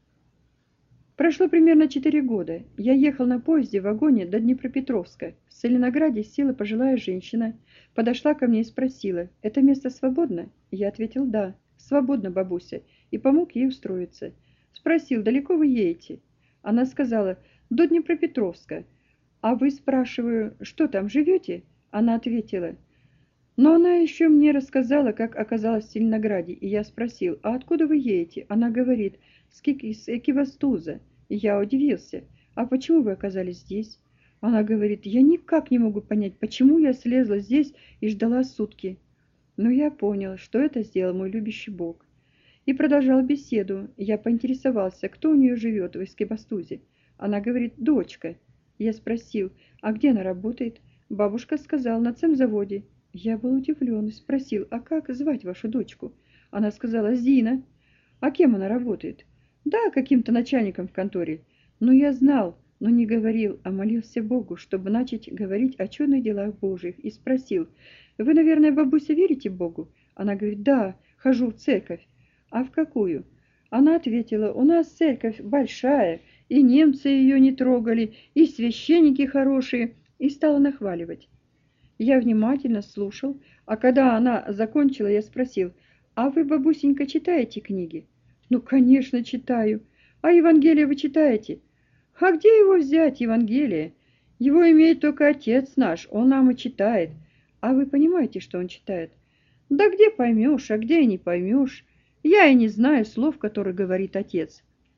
Прошло примерно 4 года. Я ехал на поезде в вагоне до Днепропетровска. В Целинограде села пожилая женщина, подошла ко мне и спросила, «Это место свободно?» Я ответил, «Да, свободно, бабуся», и помог ей устроиться. Спросил, «Далеко вы едете?» Она сказала, «До Днепропетровска». «А вы, спрашиваю, что там, живете?» Она ответила. Но она еще мне рассказала, как оказалась в Целинограде, и я спросил, «А откуда вы едете?» Она говорит, с Экивастуза. И я удивился, «А почему вы оказались здесь?» Она говорит, «Я никак не могу понять, почему я слезла здесь и ждала сутки». Но я понял, что это сделал мой любящий Бог. И продолжал беседу. Я поинтересовался, кто у нее живет в Экивастузе. Она говорит, «Дочка». Я спросил, «А где она работает?» Бабушка сказала, «На цемзаводе». Я был удивлен и спросил, «А как звать вашу дочку?» Она сказала, «Зина». «А кем она работает?» «Да, каким-то начальником в конторе». Но я знал, но не говорил, а молился Богу, чтобы начать говорить о чудных делах Божьих, и спросил, «Вы, наверное, бабуся, верите Богу?» Она говорит, «Да, хожу в церковь». «А в какую?» Она ответила, «У нас церковь большая, и немцы ее не трогали, и священники хорошие», и стала нахваливать. Я внимательно слушал, а когда она закончила, я спросил, «А вы, бабусенька, читаете книги?» «Ну, конечно, читаю. А Евангелие вы читаете?» «А где его взять, Евангелие? Его имеет только Отец наш, он нам и читает. А вы понимаете, что он читает?» «Да где поймешь, а где и не поймешь. Я и не знаю слов, которые говорит Отец».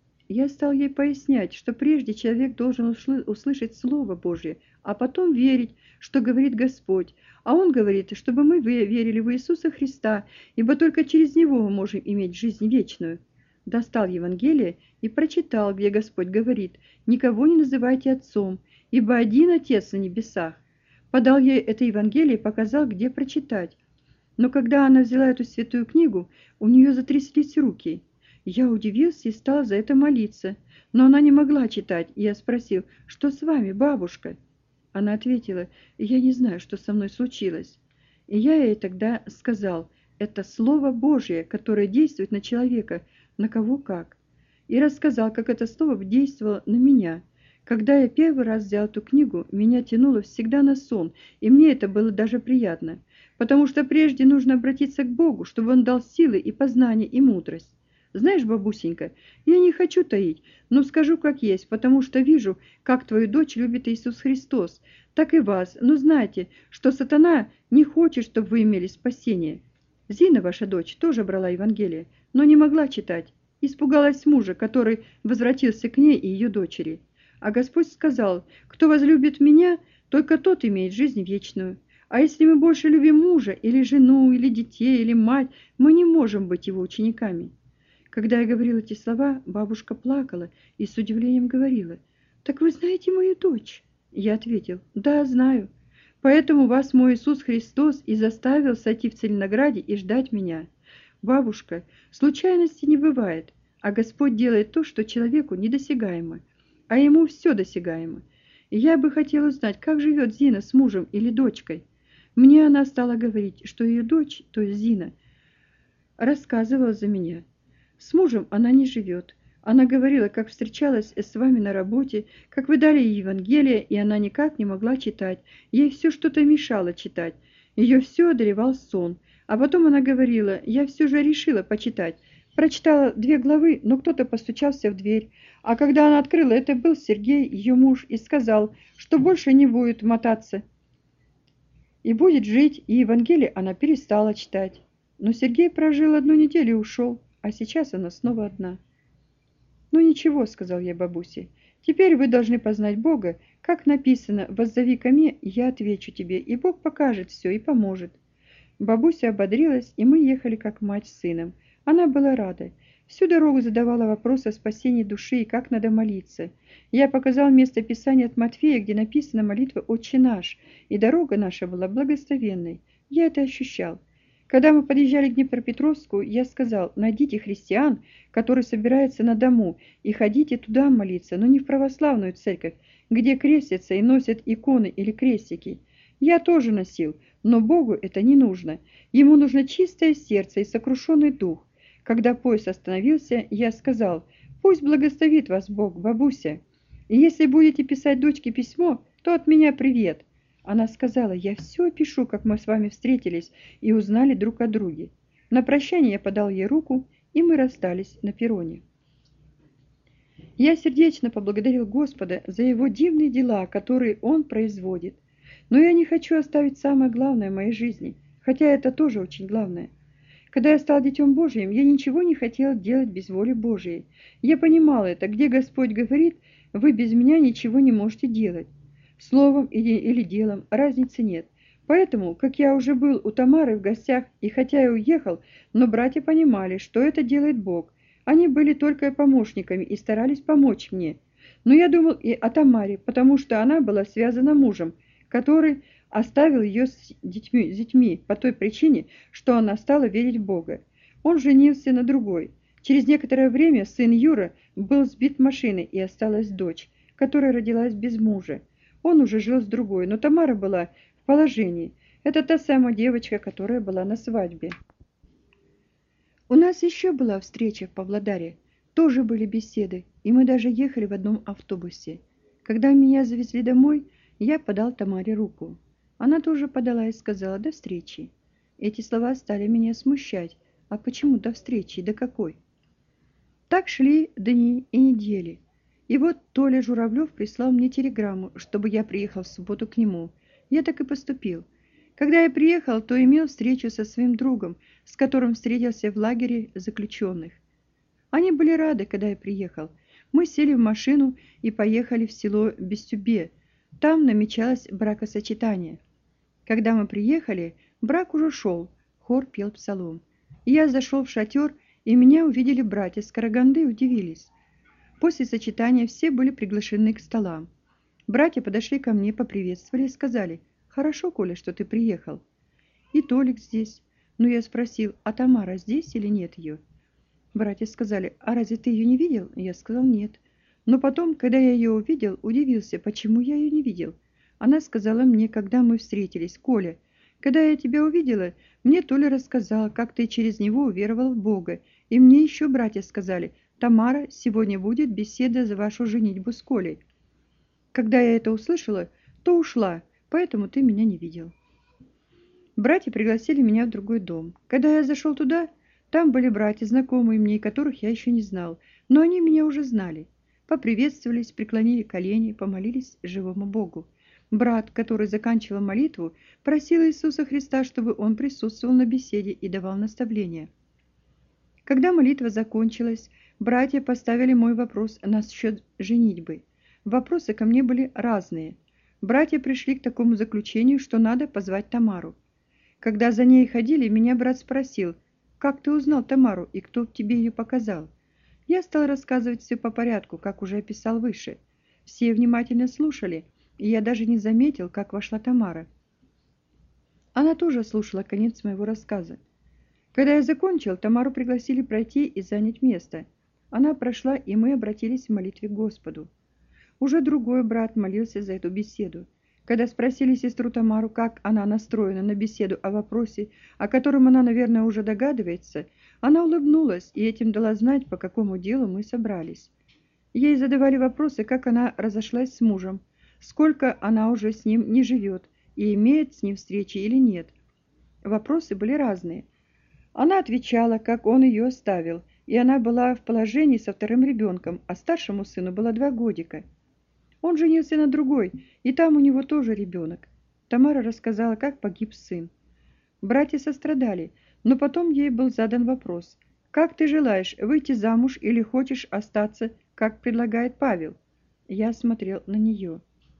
Я стал ей пояснять, что прежде человек должен услышать Слово Божье, а потом верить, что говорит Господь. А Он говорит, чтобы мы верили в Иисуса Христа, ибо только через Него мы можем иметь жизнь вечную. Достал Евангелие и прочитал, где Господь говорит, «Никого не называйте отцом, ибо один Отец на небесах». Подал ей это Евангелие и показал, где прочитать. Но когда она взяла эту святую книгу, у нее затряслись руки. Я удивился и стал за это молиться, но она не могла читать, и я спросил, «Что с вами, бабушка?» Она ответила, «Я не знаю, что со мной случилось». И я ей тогда сказал, «Это Слово Божье, которое действует на человека, на кого как». И рассказал, как это слово действовало на меня. Когда я первый раз взял эту книгу, меня тянуло всегда на сон, и мне это было даже приятно, потому что прежде нужно обратиться к Богу, чтобы Он дал силы и познание и мудрость. Знаешь, бабусенька, я не хочу таить, но скажу как есть, потому что вижу, как твою дочь любит Иисус Христос, так и вас. Но знайте, что сатана не хочет, чтобы вы имели спасение. Зина, ваша дочь, тоже брала Евангелие, но не могла читать. Испугалась мужа, который возвратился к ней и ее дочери. А Господь сказал, кто возлюбит меня, только тот имеет жизнь вечную. А если мы больше любим мужа, или жену, или детей, или мать, мы не можем быть его учениками. Когда я говорил эти слова, бабушка плакала и с удивлением говорила, «Так вы знаете мою дочь?» Я ответил, «Да, знаю». Поэтому вас мой Иисус Христос и заставил сойти в Целинограде и ждать меня. Бабушка, случайности не бывает, а Господь делает то, что человеку недосягаемо, а ему все досягаемо. И я бы хотела узнать, как живет Зина с мужем или дочкой. Мне она стала говорить, что ее дочь, то есть Зина, рассказывала за меня. С мужем она не живет. Она говорила, как встречалась с вами на работе, как вы дали ей Евангелие, и она никак не могла читать. Ей все что-то мешало читать. Ее все одолевал сон. А потом она говорила, я все же решила почитать. Прочитала 2 главы, но кто-то постучался в дверь. А когда она открыла, это был Сергей, ее муж, и сказал, что больше не будет мотаться. И будет жить, и Евангелие она перестала читать. Но Сергей прожил 1 неделю и ушел, а сейчас она снова одна. «Ну ничего», — сказал я бабусе, — «теперь вы должны познать Бога, как написано, воззови ко мне, и я отвечу тебе, и Бог покажет все и поможет». Бабуся ободрилась, и мы ехали как мать с сыном. Она была рада. Всю дорогу задавала вопросы о спасении души и как надо молиться. Я показал место Писания от Матфея, где написана молитва «Отче наш», и дорога наша была благословенной. Я это ощущал. Когда мы подъезжали к Днепропетровску, я сказал, найдите христиан, которые собираются на дому, и ходите туда молиться, но не в православную церковь, где крестятся и носят иконы или крестики. Я тоже носил, но Богу это не нужно. Ему нужно чистое сердце и сокрушенный дух. Когда поезд остановился, я сказал, пусть благословит вас Бог, бабуся. И если будете писать дочке письмо, то от меня привет. Она сказала, я все опишу, как мы с вами встретились и узнали друг о друге. На прощание я подал ей руку, и мы расстались на перроне. Я сердечно поблагодарил Господа за его дивные дела, которые Он производит. Но я не хочу оставить самое главное в моей жизни, хотя это тоже очень главное. Когда я стал Детем Божьим, я ничего не хотел делать без воли Божией. Я понимал это, где Господь говорит, вы без меня ничего не можете делать. Словом или делом разницы нет. Поэтому, как я уже был у Тамары в гостях, и хотя я уехал, но братья понимали, что это делает Бог. Они были только помощниками и старались помочь мне. Но я думал и о Тамаре, потому что она была связана мужем, который оставил ее с детьми по той причине, что она стала верить в Бога. Он женился на другой. Через некоторое время сын Юра был сбит машиной, и осталась дочь, которая родилась без мужа. Он уже жил с другой, но Тамара была в положении. Это та самая девочка, которая была на свадьбе. У нас еще была встреча в Павлодаре. Тоже были беседы, и мы даже ехали в одном автобусе. Когда меня завезли домой, я подал Тамаре руку. Она тоже подала и сказала «до встречи». Эти слова стали меня смущать. А почему до встречи? До какой? Так шли дни и недели. И вот Толя Журавлев прислал мне телеграмму, чтобы я приехал в субботу к нему. Я так и поступил. Когда я приехал, то имел встречу со своим другом, с которым встретился в лагере заключенных. Они были рады, когда я приехал. Мы сели в машину и поехали в село Бестюбе. Там намечалось бракосочетание. Когда мы приехали, брак уже шел, хор пел псалом. Я зашел в шатер, и меня увидели братья с Караганды и удивились. После сочетания все были приглашены к столам. Братья подошли ко мне, поприветствовали и сказали, «Хорошо, Коля, что ты приехал». И Толик здесь. Но я спросил, а Тамара здесь или нет ее? Братья сказали, а разве ты ее не видел? Я сказал, нет. Но потом, когда я ее увидел, удивился, почему я ее не видел. Она сказала мне, когда мы встретились, Коля, когда я тебя увидела, мне Толя рассказал, как ты через него уверовал в Бога. И мне еще братья сказали, Тамара, сегодня будет беседа за вашу женитьбу с Колей. Когда я это услышала, то ушла, поэтому ты меня не видел. Братья пригласили меня в другой дом. Когда я зашел туда, там были братья, знакомые мне, которых я еще не знал, но они меня уже знали. Поприветствовались, преклонили колени, помолились живому Богу. Брат, который заканчивал молитву, просил Иисуса Христа, чтобы он присутствовал на беседе и давал наставления. Когда молитва закончилась, братья поставили мой вопрос насчет женитьбы. Вопросы ко мне были разные. Братья пришли к такому заключению, что надо позвать Тамару. Когда за ней ходили, меня брат спросил, как ты узнал Тамару и кто тебе ее показал? Я стал рассказывать все по порядку, как уже описал выше. Все внимательно слушали, и я даже не заметил, как вошла Тамара. Она тоже слушала конец моего рассказа. Когда я закончил, Тамару пригласили пройти и занять место. Она прошла, и мы обратились в молитве к Господу. Уже другой брат молился за эту беседу. Когда спросили сестру Тамару, как она настроена на беседу о вопросе, о котором она, наверное, уже догадывается, она улыбнулась и этим дала знать, по какому делу мы собрались. Ей задавали вопросы, как она разошлась с мужем, сколько она уже с ним не живет и имеет с ним встречи или нет. Вопросы были разные. Она отвечала, как он ее оставил, и она была в положении со вторым ребенком, а старшему сыну было 2 годика. Он женился на другой, и там у него тоже ребенок. Тамара рассказала, как погиб сын. Братья сострадали, но потом ей был задан вопрос: «Как ты желаешь, выйти замуж или хочешь остаться, как предлагает Павел?» Я смотрел на нее.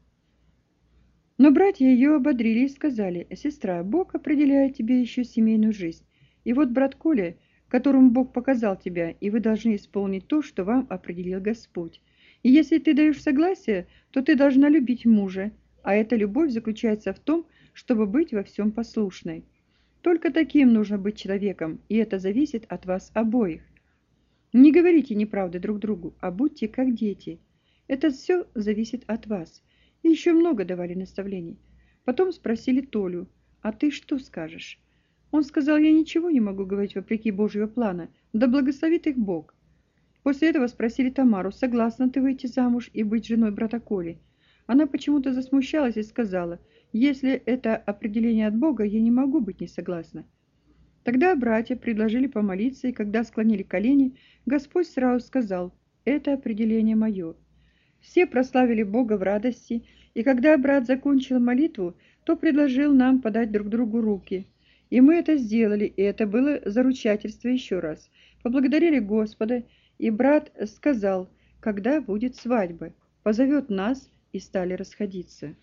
Но братья ее ободрили и сказали: «Сестра, Бог определяет тебе еще семейную жизнь. И вот брат Коля, которому Бог показал тебя, и вы должны исполнить то, что вам определил Господь. И если ты даешь согласие, то ты должна любить мужа, а эта любовь заключается в том, чтобы быть во всем послушной. Только таким нужно быть человеком, и это зависит от вас обоих. Не говорите неправды друг другу, а будьте как дети. Это все зависит от вас». И еще много давали наставлений. Потом спросили Толю: «А ты что скажешь?» Он сказал: «Я ничего не могу говорить вопреки Божьего плана, да благословит их Бог». После этого спросили Тамару: «Согласна ты выйти замуж и быть женой брата Коли?» Она почему-то засмущалась и сказала: «Если это определение от Бога, я не могу быть не согласна». Тогда братья предложили помолиться, и когда склонили колени, Господь сразу сказал: «Это определение мое». Все прославили Бога в радости, и когда брат закончил молитву, то предложил нам подать друг другу руки. И мы это сделали, и это было заручательство еще раз. Поблагодарили Господа, и брат сказал, когда будет свадьба, позовет нас, и стали расходиться.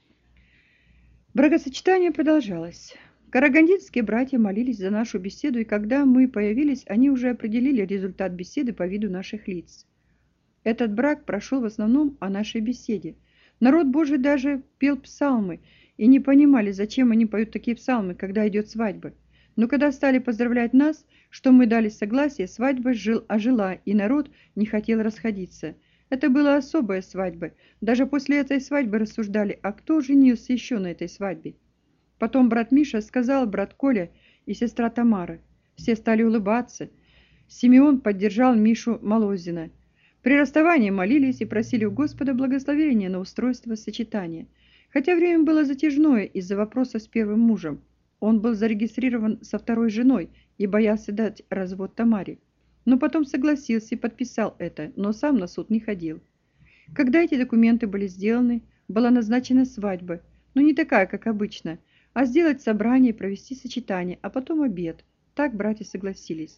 Бракосочетание продолжалось. Карагандинские братья молились за нашу беседу, и когда мы появились, они уже определили результат беседы по виду наших лиц. Этот брак прошел в основном о нашей беседе. Народ Божий даже пел псалмы, и не понимали, зачем они поют такие псалмы, когда идет свадьба. Но когда стали поздравлять нас, что мы дали согласие, свадьба ожила, и народ не хотел расходиться. Это была особая свадьба. Даже после этой свадьбы рассуждали, а кто женился еще на этой свадьбе. Потом брат Миша сказал, брат Коля и сестра Тамара. Все стали улыбаться. Симеон поддержал Мишу Малозина. При расставании молились и просили у Господа благословения на устройство сочетания. Хотя время было затяжное из-за вопроса с первым мужем. Он был зарегистрирован со второй женой и боялся дать развод Тамаре. Но потом согласился и подписал это, но сам на суд не ходил. Когда эти документы были сделаны, была назначена свадьба, но не такая, как обычно, а сделать собрание и провести сочетание, а потом обед. Так братья согласились.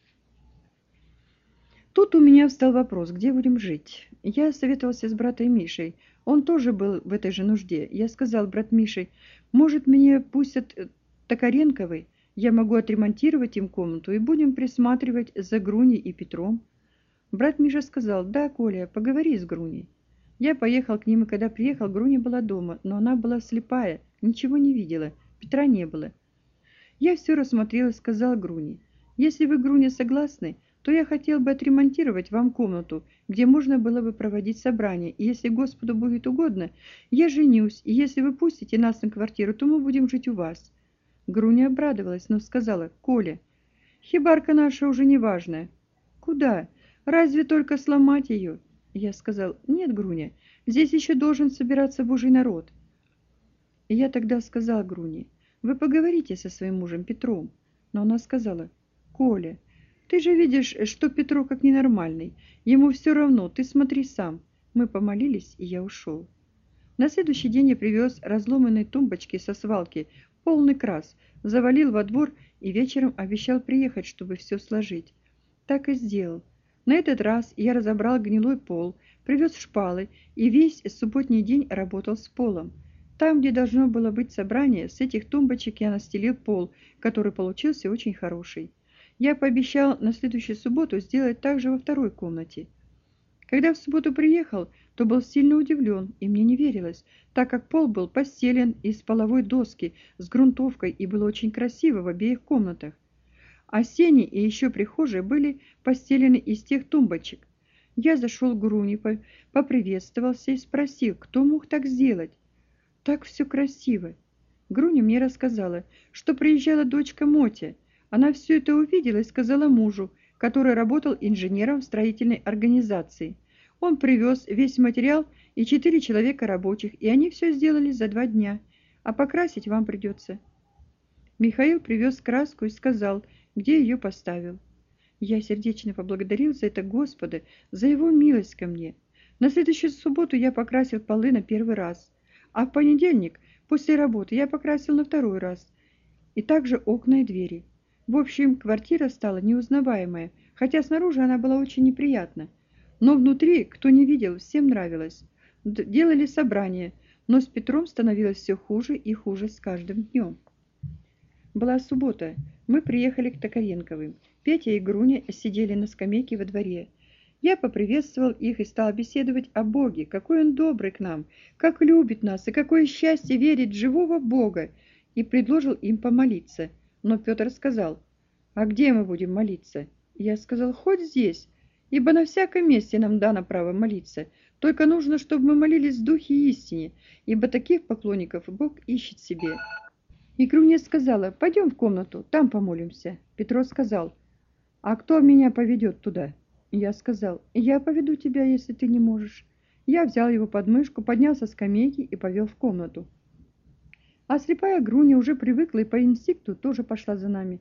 Тут у меня встал вопрос, где будем жить. Я советовался с братом Мишей. Он тоже был в этой же нужде. Я сказал: брат Мишей, может, меня пустят Токаренковой? Я могу отремонтировать им комнату и будем присматривать за Груней и Петром. Брат Миша сказал: да, Коля, поговори с Груней. Я поехал к ним, и когда приехал, Груня была дома, но она была слепая, ничего не видела, Петра не было. Я все рассмотрел и сказал Груне: если вы, Груня, согласны, то я хотел бы отремонтировать вам комнату, где можно было бы проводить собрание, и если Господу будет угодно, я женюсь, и если вы пустите нас на квартиру, то мы будем жить у вас. Груня обрадовалась, но сказала: Коля, хибарка наша уже не важная. Куда? Разве только сломать ее? Я сказал: нет, Груня, здесь еще должен собираться Божий народ. И я тогда сказал Груне: вы поговорите со своим мужем Петром. Но она сказала: Коля, ты же видишь, что Петру как ненормальный. Ему все равно, ты смотри сам. Мы помолились, и я ушел. На следующий день я привез разломанные тумбочки со свалки, полный крас, завалил во двор и вечером обещал приехать, чтобы все сложить. Так и сделал. На этот раз я разобрал гнилой пол, привез шпалы и весь субботний день работал с полом. Там, где должно было быть собрание, с этих тумбочек я настелил пол, который получился очень хороший. Я пообещал на следующую субботу сделать так же во второй комнате. Когда в субботу приехал, то был сильно удивлен, и мне не верилось, так как пол был постелен из половой доски с грунтовкой и было очень красиво в обеих комнатах. А сени и еще прихожие были постелены из тех тумбочек. Я зашел к Груне, поприветствовался и спросил, кто мог так сделать. Так все красиво. Груня мне рассказала, что приезжала дочка Мотя. Она все это увидела и сказала мужу, который работал инженером в строительной организации. Он привез весь материал и 4 человека рабочих, и они все сделали за 2 дня, а покрасить вам придется. Михаил привез краску и сказал, где ее поставил. Я сердечно поблагодарил за это Господа, за его милость ко мне. На следующую субботу я покрасил полы на первый раз, а в понедельник после работы я покрасил на второй раз, и также окна и двери. В общем, квартира стала неузнаваемая, хотя снаружи она была очень неприятна. Но внутри, кто не видел, всем нравилось. Делали собрания, но с Петром становилось все хуже и хуже с каждым днем. Была суббота. Мы приехали к Токаренковым. Петя и Груня сидели на скамейке во дворе. Я поприветствовал их и стал беседовать о Боге, какой Он добрый к нам, как любит нас и какое счастье верить в живого Бога, и предложил им помолиться. Но Петр сказал, а где мы будем молиться? Я сказал, хоть здесь, ибо на всяком месте нам дано право молиться, только нужно, чтобы мы молились в духе и истине, ибо таких поклонников Бог ищет себе. И Груня сказала, пойдем в комнату, там помолимся. Петро сказал, а кто меня поведет туда? Я сказал, я поведу тебя, если ты не можешь. Я взял его под мышку, поднялся с скамейки и повел в комнату. А слепая Груня уже привыкла и по инстинкту тоже пошла за нами.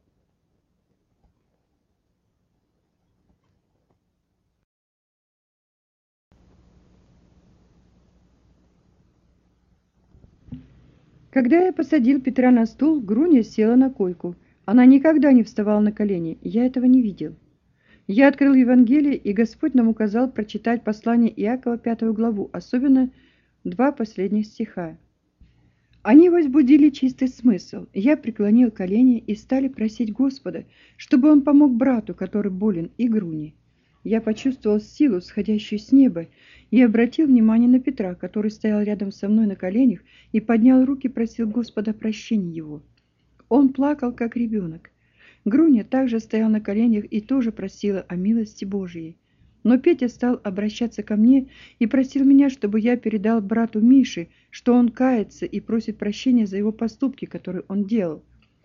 Когда я посадил Петра на стул, Груня села на койку. Она никогда не вставала на колени, я этого не видел. Я открыл Евангелие, и Господь нам указал прочитать послание Иакова 5 главу, особенно 2 последних стиха. Они возбудили чистый смысл. Я преклонил колени и стали просить Господа, чтобы Он помог брату, который болен, и Груне. Я почувствовал силу, сходящую с неба, и обратил внимание на Петра, который стоял рядом со мной на коленях и поднял руки, просил Господа прощения его. Он плакал, как ребенок. Груня также стояла на коленях и тоже просила о милости Божией. Но Петя стал обращаться ко мне и просил меня, чтобы я передал брату Мише, что он кается и просит прощения за его поступки, которые он делал.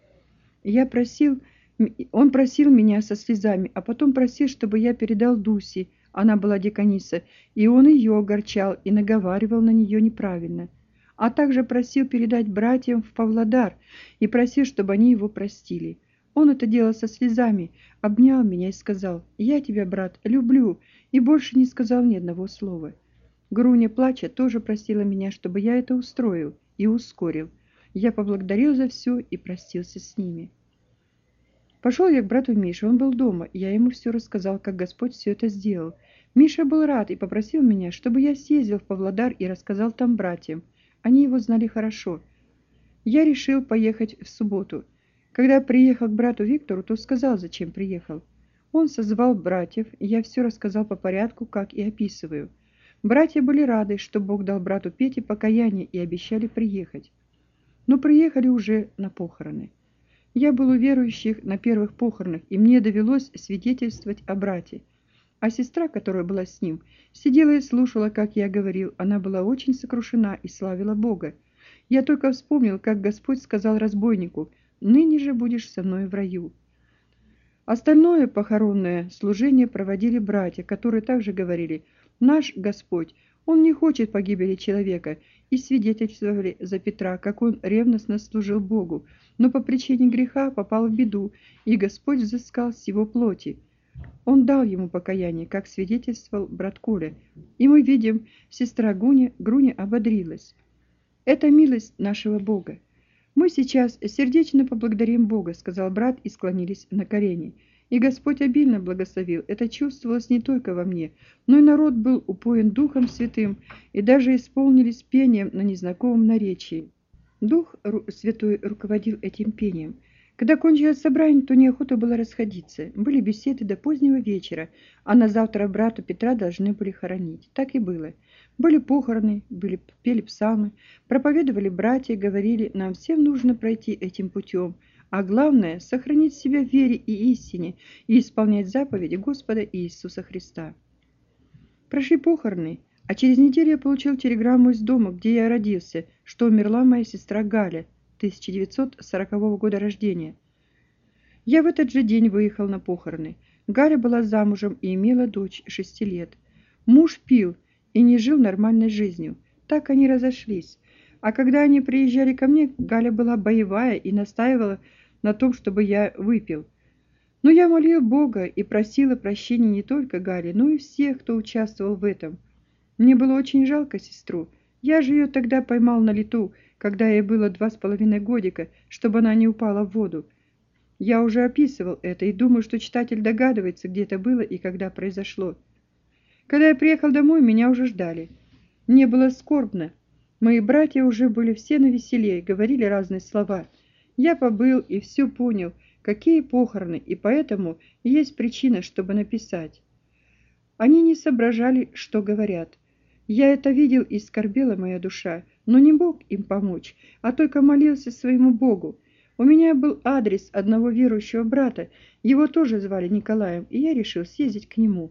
Он просил меня со слезами, а потом просил, чтобы я передал Дусе, она была дикониса, и он ее огорчал и наговаривал на нее неправильно. А также просил передать братьям в Павлодар и просил, чтобы они его простили. Он это делал со слезами, обнял меня и сказал, «Я тебя, брат, люблю», и больше не сказал ни одного слова. Груня, плача, тоже просила меня, чтобы я это устроил и ускорил. Я поблагодарил за все и простился с ними. Пошел я к брату Мише, он был дома, я ему все рассказал, как Господь все это сделал. Миша был рад и попросил меня, чтобы я съездил в Павлодар и рассказал там братьям. Они его знали хорошо. Я решил поехать в субботу. Когда приехал к брату Виктору, то сказал, зачем приехал. Он созвал братьев, и я все рассказал по порядку, как и описываю. Братья были рады, что Бог дал брату Пете покаяние и обещали приехать. Но приехали уже на похороны. Я был у верующих на первых похоронах, и мне довелось свидетельствовать о брате. А сестра, которая была с ним, сидела и слушала, как я говорил. Она была очень сокрушена и славила Бога. Я только вспомнил, как Господь сказал разбойнику, «Ныне же будешь со мной в раю». Остальное похоронное служение проводили братья, которые также говорили, «Наш Господь, Он не хочет погибели человека», и свидетельствовали за Петра, как он ревностно служил Богу, но по причине греха попал в беду, и Господь взыскал с его плоти. Он дал ему покаяние, как свидетельствовал брат Коля, и мы видим, сестра Груня ободрилась. Это милость нашего Бога. Мы сейчас сердечно поблагодарим Бога, сказал брат, и склонились на колени. И Господь обильно благословил. Это чувствовалось не только во мне, но и народ был упоен Духом Святым, и даже исполнились пением на незнакомом наречии. Дух Святой руководил этим пением. Когда кончилось собрание, то неохота было расходиться. Были беседы до позднего вечера, а на завтра брату Петра должны были хоронить. Так и было. Были похороны, пели псалмы, проповедовали братья, говорили, нам всем нужно пройти этим путем, а главное – сохранить себя в вере и истине и исполнять заповеди Господа Иисуса Христа. Прошли похороны, а через неделю я получил телеграмму из дома, где я родился, что умерла моя сестра Галя, 1940 года рождения. Я в этот же день выехал на похороны. Галя была замужем и имела дочь 6 лет. Муж пил и не жил нормальной жизнью. Так они разошлись. А когда они приезжали ко мне, Галя была боевая и настаивала на том, чтобы я выпил. Но я молил Бога и просила прощения не только Гале, но и всех, кто участвовал в этом. Мне было очень жалко сестру. Я же ее тогда поймал на лету, когда ей было 2,5 годика, чтобы она не упала в воду. Я уже описывал это и думаю, что читатель догадывается, где это было и когда произошло. Когда я приехал домой, меня уже ждали. Мне было скорбно. Мои братья уже были все навеселе, говорили разные слова. Я побыл и все понял, какие похороны, и поэтому есть причина, чтобы написать. Они не соображали, что говорят. Я это видел и скорбела моя душа, но не мог им помочь, а только молился своему Богу. У меня был адрес одного верующего брата, его тоже звали Николаем, и я решил съездить к нему.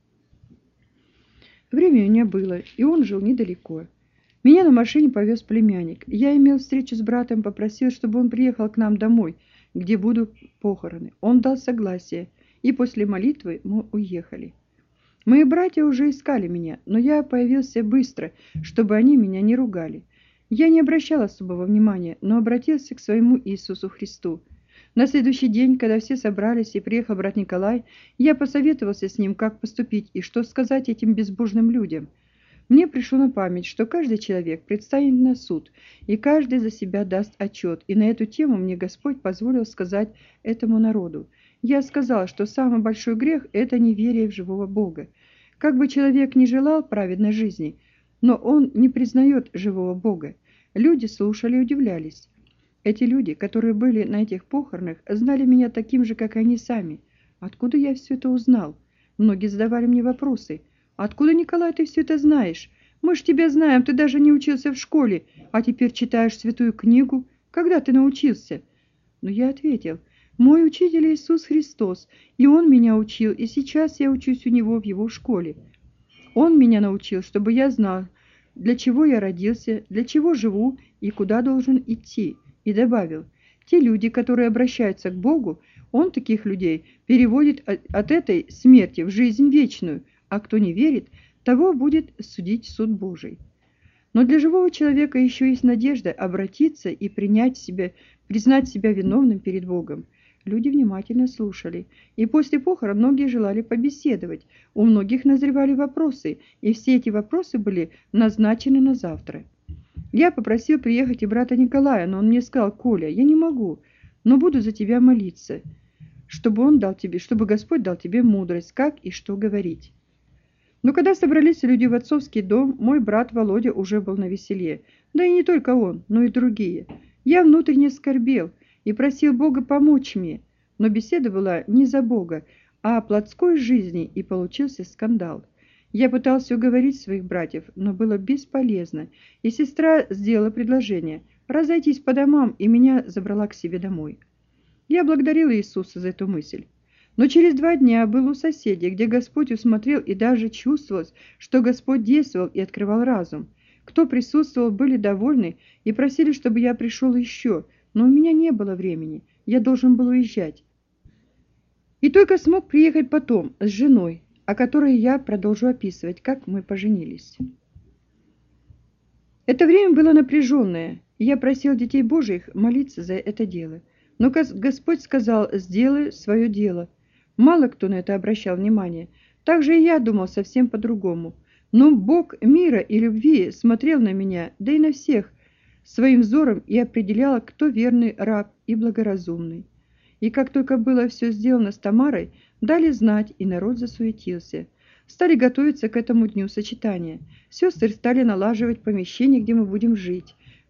Время у меня было, и он жил недалеко. Меня на машине повез племянник. Я имел встречу с братом, попросил, чтобы он приехал к нам домой, где будут похороны. Он дал согласие, и после молитвы мы уехали. Мои братья уже искали меня, но я появился быстро, чтобы они меня не ругали. Я не обращал особого внимания, но обратился к своему Иисусу Христу. На следующий день, когда все собрались и приехал брат Николай, я посоветовался с ним, как поступить и что сказать этим безбожным людям. Мне пришло на память, что каждый человек предстанет на суд, и каждый за себя даст отчет, и на эту тему мне Господь позволил сказать этому народу. Я сказал, что самый большой грех – это неверие в живого Бога. Как бы человек ни желал праведной жизни, но он не признает живого Бога. Люди слушали и удивлялись. Эти люди, которые были на этих похоронах, знали меня таким же, как и они сами. Откуда я все это узнал? Многие задавали мне вопросы. Откуда, Николай, ты все это знаешь? Мы ж тебя знаем, ты даже не учился в школе, а теперь читаешь святую книгу. Когда ты научился? Но я ответил: мой учитель Иисус Христос, и Он меня учил, и сейчас я учусь у Него в Его школе. Он меня научил, чтобы я знал, для чего я родился, для чего живу и куда должен идти. И добавил: те люди, которые обращаются к Богу, Он таких людей переводит от этой смерти в жизнь вечную, а кто не верит, того будет судить суд Божий. Но для живого человека еще есть надежда обратиться и признать себя виновным перед Богом. Люди внимательно слушали, и после похорон многие желали побеседовать, у многих назревали вопросы, и все эти вопросы были назначены на завтра. Я попросил приехать и брата Николая, но он мне сказал: Коля, я не могу, но буду за тебя молиться, чтобы Господь дал тебе мудрость, как и что говорить. Но когда собрались люди в отцовский дом, мой брат Володя уже был навеселе, да и не только он, но и другие. Я внутренне скорбел и просил Бога помочь мне, но беседа была не за Бога, а о плотской жизни, и получился скандал. Я пытался уговорить своих братьев, но было бесполезно, и сестра сделала предложение разойтись по домам, и меня забрала к себе домой. Я благодарил Иисуса за эту мысль. Но через 2 дня был у соседей, где Господь усмотрел, и даже чувствовалось, что Господь действовал и открывал разум. Кто присутствовал, были довольны и просили, чтобы я пришел еще, но у меня не было времени, я должен был уезжать. И только смог приехать потом с женой, о которой я продолжу описывать, как мы поженились. Это время было напряженное, и я просил детей Божьих молиться за это дело. Но Господь сказал: сделай свое дело. Мало кто на это обращал внимание. Также и я думал совсем по-другому. Но Бог мира и любви смотрел на меня, да и на всех, своим взором и определял, кто верный раб и благоразумный. И как только было все сделано с Тамарой, дали знать, и народ засуетился. Стали готовиться к этому дню сочетания. Сестры стали налаживать помещение, где мы будем жить.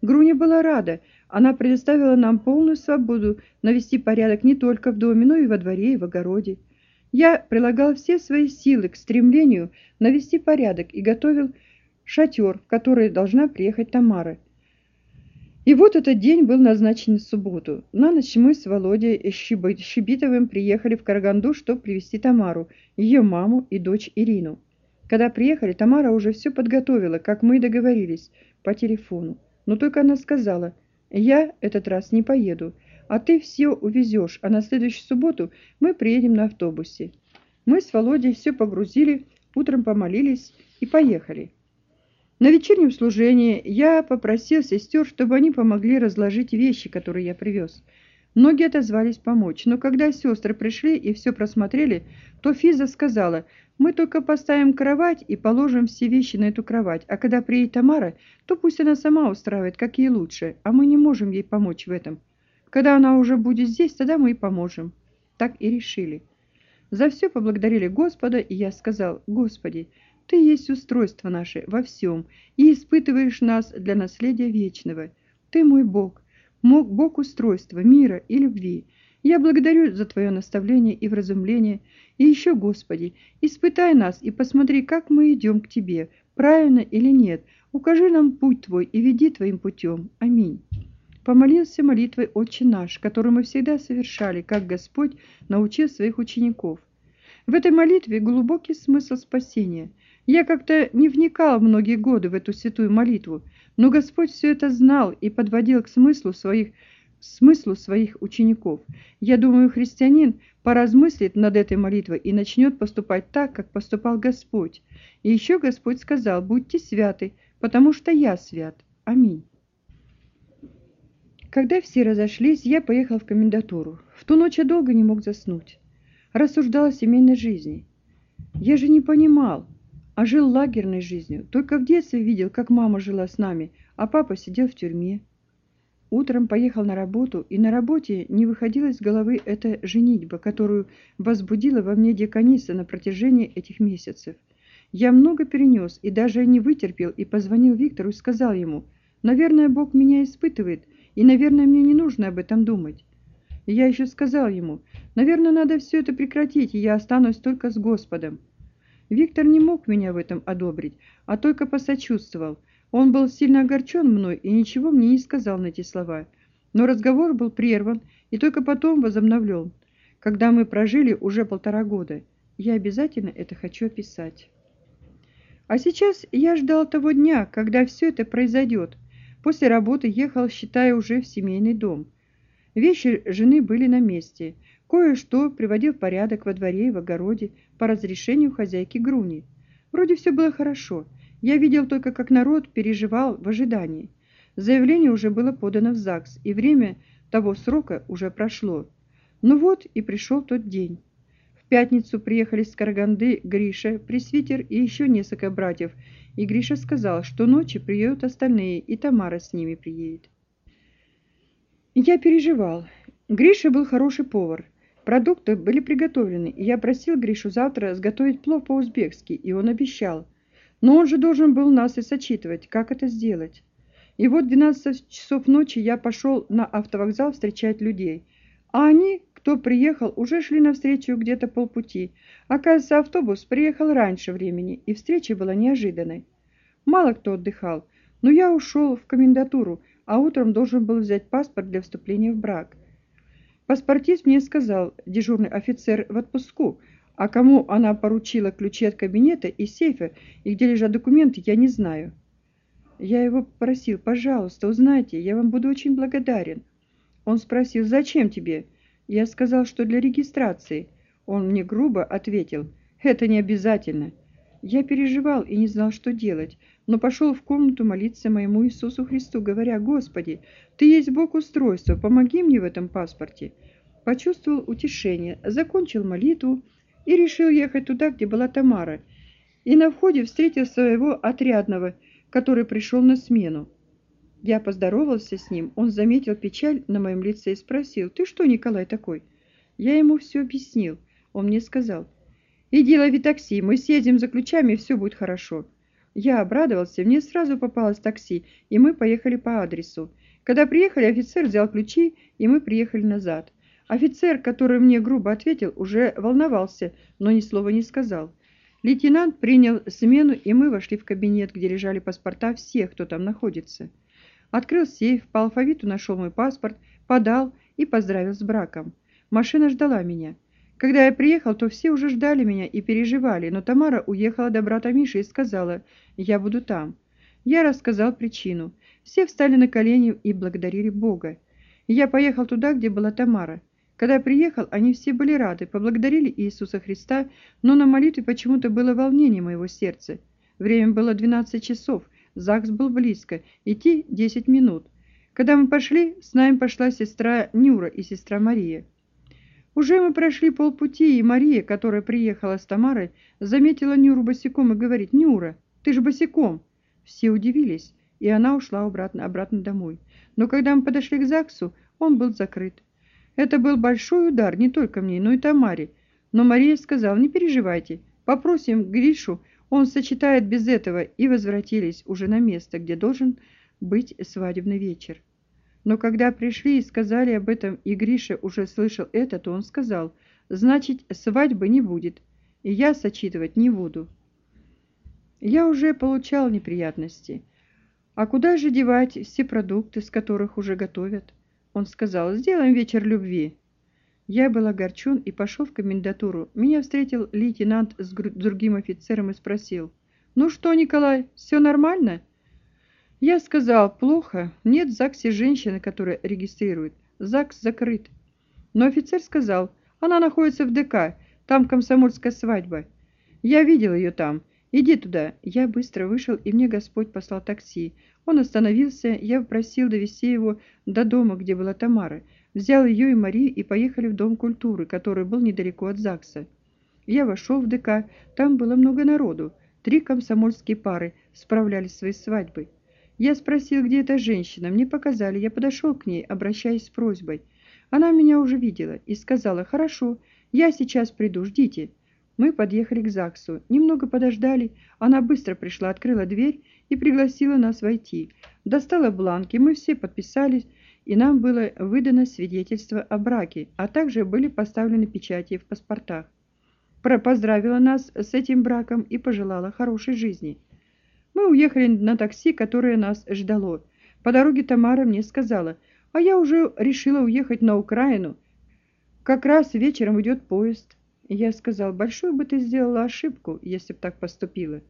Груня была рада. Она предоставила нам полную свободу навести порядок не только в доме, но и во дворе, и в огороде. Я прилагал все свои силы к стремлению навести порядок и готовил шатер, в который должна приехать Тамара. И вот этот день был назначен в субботу. На ночь мы с Володей Шибитовым приехали в Караганду, чтобы привезти Тамару, ее маму и дочь Ирину. Когда приехали, Тамара уже все подготовила, как мы и договорились, по телефону. Но только она сказала: «Я этот раз не поеду, а ты все увезешь, а на следующую субботу мы приедем на автобусе». Мы с Володей все погрузили, утром помолились и поехали. На вечернем служении я попросил сестер, чтобы они помогли разложить вещи, которые я привез. Многие отозвались помочь, но когда сестры пришли и все просмотрели, то Физа сказала: «Мы только поставим кровать и положим все вещи на эту кровать, а когда приедет Тамара, то пусть она сама устраивает, как ей лучше, а мы не можем ей помочь в этом. Когда она уже будет здесь, тогда мы и поможем». Так и решили. За все поблагодарили Господа, и я сказал: «Господи, Ты есть устройство наше во всем, и испытываешь нас для наследия вечного. Ты мой Бог, Бог устройства, мира и любви. Я благодарю за Твое наставление и вразумление. И еще, Господи, испытай нас и посмотри, как мы идем к Тебе, правильно или нет. Укажи нам путь Твой и веди Твоим путем. Аминь». Помолился молитвой «Отче наш», которую мы всегда совершали, как Господь научил своих учеников. В этой молитве глубокий смысл спасения. Я как-то не вникал многие годы в эту святую молитву, но Господь все это знал и подводил к смыслу своих учеников. Я думаю, христианин поразмыслит над этой молитвой и начнет поступать так, как поступал Господь. И еще Господь сказал: «Будьте святы, потому что я свят». Аминь. Когда все разошлись, я поехал в комендатуру. В ту ночь я долго не мог заснуть. Рассуждал о семейной жизни. Я же не понимал, а жил лагерной жизнью. Только в детстве видел, как мама жила с нами, а папа сидел в тюрьме. Утром поехал на работу, и на работе не выходила из головы эта женитьба, которую возбудила во мне дьякониса на протяжении этих месяцев. Я много перенес и даже не вытерпел, и позвонил Виктору и сказал ему: «Наверное, Бог меня испытывает, и, наверное, мне не нужно об этом думать». И я еще сказал ему: «Наверное, надо все это прекратить, и я останусь только с Господом». Виктор не мог меня в этом одобрить, а только посочувствовал. Он был сильно огорчен мной и ничего мне не сказал на эти слова. Но разговор был прерван и только потом возобновлен, когда мы прожили уже 1,5 года. Я обязательно это хочу описать. А сейчас я ждал того дня, когда все это произойдет. После работы ехал, считая, уже в семейный дом. Вещи жены были на месте. Кое-что приводил в порядок во дворе и в огороде по разрешению хозяйки Груни. Вроде все было хорошо. Я видел только, как народ переживал в ожидании. Заявление уже было подано в ЗАГС, и время того срока уже прошло. Ну вот и пришел тот день. В пятницу приехали с Караганды Гриша, пресвитер и еще несколько братьев, и Гриша сказал, что ночью приедут остальные, и Тамара с ними приедет. Я переживал. Гриша был хороший повар. Продукты были приготовлены, и я просил Гришу завтра сготовить плов по-узбекски, и он обещал. Но он же должен был нас и сочитывать, как это сделать. И вот в 12 часов ночи я пошел на автовокзал встречать людей. А они, кто приехал, уже шли навстречу где-то полпути. Оказывается, автобус приехал раньше времени, и встреча была неожиданной. Мало кто отдыхал, но я ушел в комендатуру, а утром должен был взять паспорт для вступления в брак. Паспортист мне сказал: дежурный офицер в отпуску, а кому она поручила ключи от кабинета и сейфа, и где лежат документы, я не знаю. Я его попросил: пожалуйста, узнайте, я вам буду очень благодарен. Он спросил: зачем тебе? Я сказал, что для регистрации. Он мне грубо ответил: это не обязательно. Я переживал и не знал, что делать, но пошел в комнату молиться моему Иисусу Христу, говоря: Господи, Ты есть Бог устройства, помоги мне в этом паспорте. Почувствовал утешение, закончил молитву и решил ехать туда, где была Тамара. И на входе встретил своего отрядного, который пришел на смену. Я поздоровался с ним, он заметил печаль на моем лице и спросил: «Ты что, Николай, такой?» Я ему все объяснил. Он мне сказал: «Иди лови такси, мы съездим за ключами, и все будет хорошо». Я обрадовался, мне сразу попалось такси, и мы поехали по адресу. Когда приехали, офицер взял ключи, и мы приехали назад. Офицер, который мне грубо ответил, уже волновался, но ни слова не сказал. Лейтенант принял смену, и мы вошли в кабинет, где лежали паспорта всех, кто там находится. Открыл сейф, по алфавиту нашел мой паспорт, подал и поздравил с браком. Машина ждала меня. Когда я приехал, то все уже ждали меня и переживали, но Тамара уехала до брата Миши и сказала: «Я буду там». Я рассказал причину. Все встали на колени и благодарили Бога. Я поехал туда, где была Тамара. Когда я приехал, они все были рады, поблагодарили Иисуса Христа, но на молитве почему-то было волнение моего сердца. Время было 12 часов, ЗАГС был близко, идти 10 минут. Когда мы пошли, с нами пошла сестра Нюра и сестра Мария. Уже мы прошли полпути, и Мария, которая приехала с Тамарой, заметила Нюру босиком и говорит: «Нюра, ты же босиком!» Все удивились, и она ушла обратно домой. Но когда мы подошли к ЗАГСу, он был закрыт. Это был большой удар не только мне, но и Тамаре. Но Мария сказала: «Не переживайте, попросим Гришу, он сочетает без этого», и возвратились уже на место, где должен быть свадебный вечер. Но когда пришли и сказали об этом, и Гриша уже слышал это, то он сказал: «Значит, свадьбы не будет, и я сочетывать не буду». Я уже получал неприятности. А куда же девать все продукты, с которых уже готовят? Он сказал: «Сделаем вечер любви». Я был огорчен и пошел в комендатуру. Меня встретил лейтенант с другим офицером и спросил: «Ну что, Николай, все нормально?» Я сказал: «Плохо. Нет в ЗАГСе женщины, которая регистрирует. ЗАГС закрыт». Но офицер сказал: «Она находится в ДК. Там комсомольская свадьба. Я видел ее там. Иди туда». Я быстро вышел, и мне Господь послал такси. Он остановился, я попросил довезти его до дома, где была Тамара. Взял ее и Марию и поехали в Дом культуры, который был недалеко от ЗАГСа. Я вошел в ДК. Там было много народу. 3 комсомольские пары справлялись своей свадьбой. Я спросил, где эта женщина. Мне показали. Я подошел к ней, обращаясь с просьбой. Она меня уже видела и сказала: «Хорошо, я сейчас приду, ждите». Мы подъехали к ЗАГСу. Немного подождали. Она быстро пришла, открыла дверь и пригласила нас войти. Достала бланки, мы все подписались, и нам было выдано свидетельство о браке, а также были поставлены печати в паспортах. Поздравила нас с этим браком и пожелала хорошей жизни. Мы уехали на такси, которое нас ждало. По дороге Тамара мне сказала: «А я уже решила уехать на Украину. Как раз вечером идет поезд». Я сказал: «Большую бы ты сделала ошибку, если б так поступила».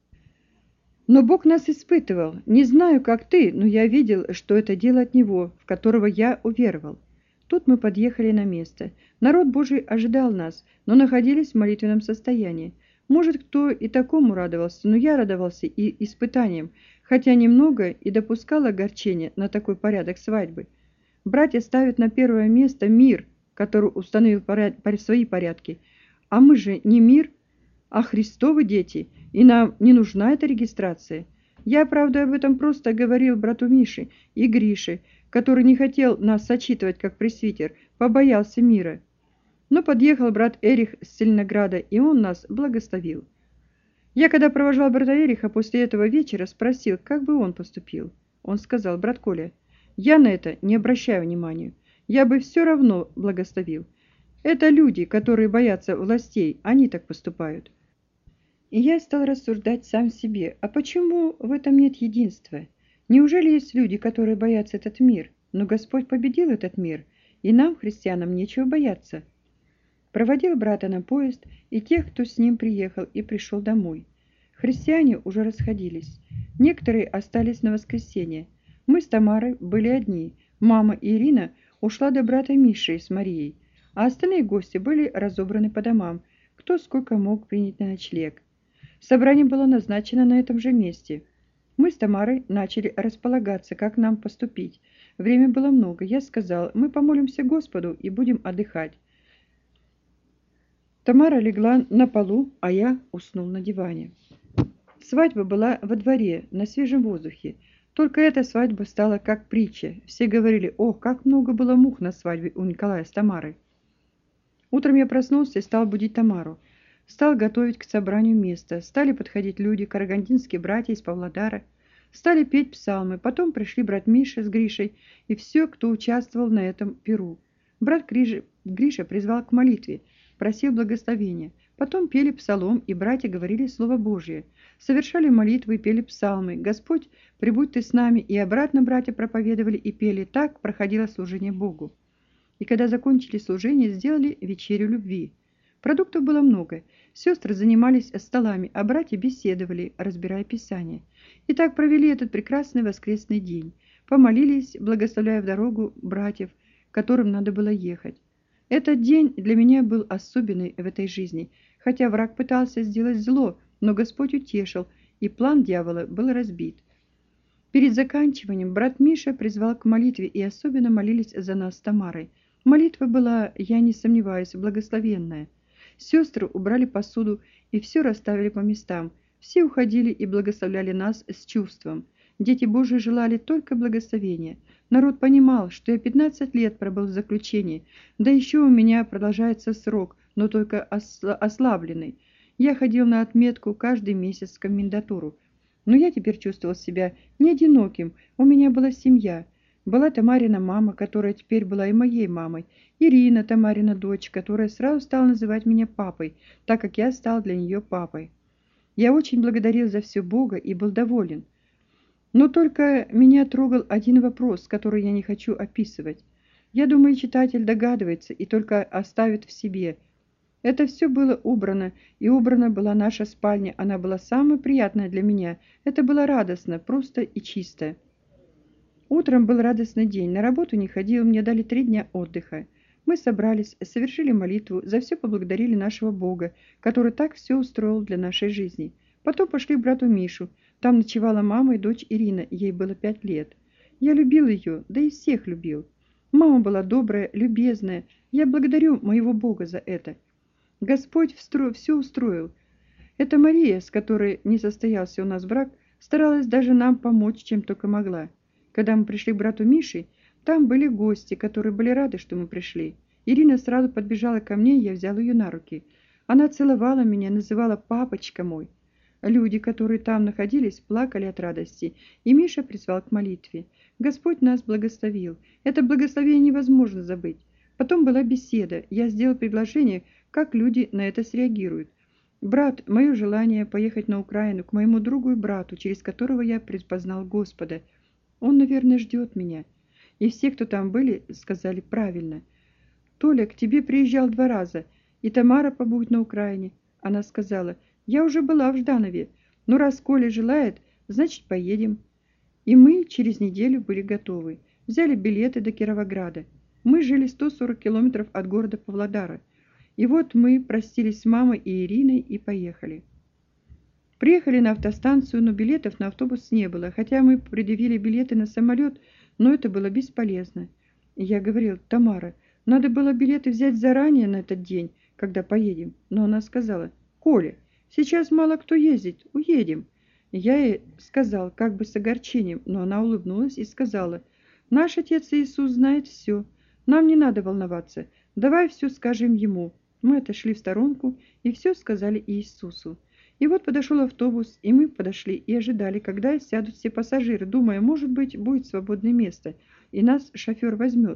Но Бог нас испытывал. Не знаю, как ты, но я видел, что это дело от Него, в которого я уверовал. Тут мы подъехали на место. Народ Божий ожидал нас, но находились в молитвенном состоянии. Может, кто и такому радовался, но я радовался и испытаниям, хотя немного и допускал огорчения на такой порядок свадьбы. Братья ставят на первое место мир, который установил свои порядки. А мы же не мир, а Христовы дети, и нам не нужна эта регистрация. Я, правда, об этом просто говорил брату Мише и Грише, который не хотел нас сочитывать как пресвитер, побоялся мира. Но подъехал брат Эрих с Цельнограда, и он нас благословил. Я, когда провожал брата Эриха после этого вечера, спросил, как бы он поступил. Он сказал: «Брат Коля, я на это не обращаю внимания. Я бы все равно благословил. Это люди, которые боятся властей, они так поступают». И я стал рассуждать сам себе: а почему в этом нет единства? Неужели есть люди, которые боятся этот мир? Но Господь победил этот мир, и нам, христианам, нечего бояться. Проводил брата на поезд и тех, кто с ним приехал и пришел домой. Христиане уже расходились. Некоторые остались на воскресенье. Мы с Тамарой были одни. Мама Ирина ушла до брата Миши с Марией, а остальные гости были разобраны по домам, кто сколько мог принять на ночлег. Собрание было назначено на этом же месте. Мы с Тамарой начали располагаться, как нам поступить. Время было много. Я сказал: «Мы помолимся Господу и будем отдыхать». Тамара легла на полу, а я уснул на диване. Свадьба была во дворе, на свежем воздухе. Только эта свадьба стала как притча. Все говорили: «Ох, как много было мух на свадьбе у Николая с Тамарой». Утром я проснулся и стал будить Тамару. Стал готовить к собранию место. Стали подходить люди, карагандинские братья из Павлодара. Стали петь псалмы. Потом пришли брат Миша с Гришей и все, кто участвовал на этом пиру. Брат Гриша призвал к молитве, просил благословения. Потом пели псалом, и братья говорили Слово Божие. Совершали молитвы и пели псалмы. «Господь, прибудь ты с нами», и обратно братья проповедовали и пели. Так проходило служение Богу. И когда закончили служение, сделали вечерю любви. Продуктов было много. Сестры занимались столами, а братья беседовали, разбирая Писание. И так провели этот прекрасный воскресный день. Помолились, благословляя в дорогу братьев, которым надо было ехать. Этот день для меня был особенный в этой жизни, хотя враг пытался сделать зло, но Господь утешил, и план дьявола был разбит. Перед заканчиванием брат Миша призвал к молитве, и особенно молились за нас с Тамарой. Молитва была, я не сомневаюсь, благословенная. Сестры убрали посуду и все расставили по местам. Все уходили и благословляли нас с чувством. Дети Божии желали только благословения. Народ понимал, что я 15 лет пробыл в заключении, да еще у меня продолжается срок, но только ослабленный. Я ходил на отметку каждый месяц в комендатуру. Но я теперь чувствовал себя не одиноким, у меня была семья. Была Тамарина мама, которая теперь была и моей мамой, Ирина, Тамарина дочь, которая сразу стала называть меня папой, так как я стал для нее папой. Я очень благодарил за все Бога и был доволен. Но только меня трогал один вопрос, который я не хочу описывать. Я думаю, читатель догадывается и только оставит в себе. Это все было убрано, и убрана была наша спальня. Она была самая приятная для меня. Это было радостно, просто и чисто. Утром был радостный день. На работу не ходил, мне дали 3 дня отдыха. Мы собрались, совершили молитву, за все поблагодарили нашего Бога, который так все устроил для нашей жизни. Потом пошли к брату Мишу. Там ночевала мама и дочь Ирина, ей было 5 лет. Я любил ее, да и всех любил. Мама была добрая, любезная. Я благодарю моего Бога за это. Господь все устроил. Эта Мария, с которой не состоялся у нас брак, старалась даже нам помочь, чем только могла. Когда мы пришли к брату Мише, там были гости, которые были рады, что мы пришли. Ирина сразу подбежала ко мне, и я взял ее на руки. Она целовала меня, называла «папочка мой». Люди, которые там находились, плакали от радости, и Миша призвал к молитве. Господь нас благословил. Это благословение невозможно забыть. Потом была беседа. Я сделал предложение, как люди на это среагируют. Брат, мое желание поехать на Украину к моему другу и брату, через которого я познал Господа. Он, наверное, ждет меня. И все, кто там были, сказали правильно. Толя, к тебе приезжал 2 раза, и Тамара побудет на Украине. Она сказала, я уже была в Жданове, но раз Коля желает, значит поедем. И мы через неделю были готовы. Взяли билеты до Кировограда. Мы жили 140 километров от города Павлодара. И вот мы простились с мамой и Ириной и поехали. Приехали на автостанцию, но билетов на автобус не было, хотя мы предъявили билеты на самолет, но это было бесполезно. И я говорил, Тамара, надо было билеты взять заранее на этот день, когда поедем. Но она сказала, Коля, сейчас мало кто ездит, уедем. Я ей сказал, как бы с огорчением, но она улыбнулась и сказала, наш Отец Иисус знает все, нам не надо волноваться, давай все скажем Ему. Мы отошли в сторонку и все сказали Иисусу. И вот подошел автобус, и мы подошли и ожидали, когда сядут все пассажиры, думая, может быть, будет свободное место, и нас шофер возьмет.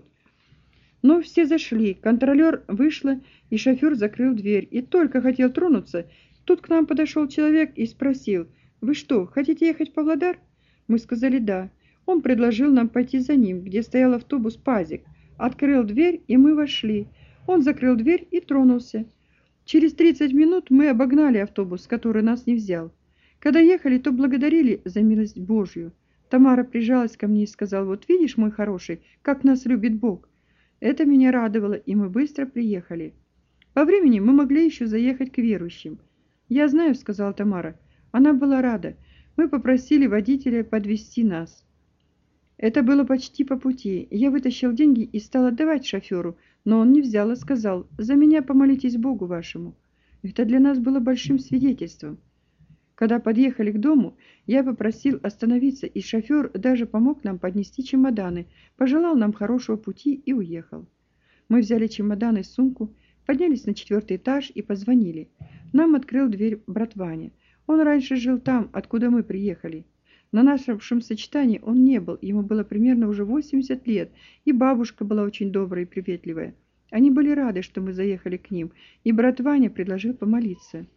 Но все зашли, контролер вышла, и шофер закрыл дверь, и только хотел тронуться. Тут к нам подошел человек и спросил, «Вы что, хотите ехать в Павлодар?» Мы сказали «да». Он предложил нам пойти за ним, где стоял автобус «Пазик». Открыл дверь, и мы вошли. Он закрыл дверь и тронулся. Через 30 минут мы обогнали автобус, который нас не взял. Когда ехали, то благодарили за милость Божью. Тамара прижалась ко мне и сказала, «Вот видишь, мой хороший, как нас любит Бог». Это меня радовало, и мы быстро приехали. По времени мы могли еще заехать к верующим. «Я знаю», — сказала Тамара. Она была рада. Мы попросили водителя подвезти нас. Это было почти по пути. Я вытащил деньги и стал отдавать шоферу, но он не взял и сказал, «За меня помолитесь Богу вашему». Это для нас было большим свидетельством. Когда подъехали к дому, я попросил остановиться, и шофер даже помог нам поднести чемоданы, пожелал нам хорошего пути и уехал. Мы взяли чемоданы и сумку, поднялись на 4-й этаж и позвонили. Нам открыл дверь брат Ваня. Он раньше жил там, откуда мы приехали. На нашем сочетании он не был, ему было примерно уже 80 лет, и бабушка была очень добрая и приветливая. Они были рады, что мы заехали к ним, и брат Ваня предложил помолиться.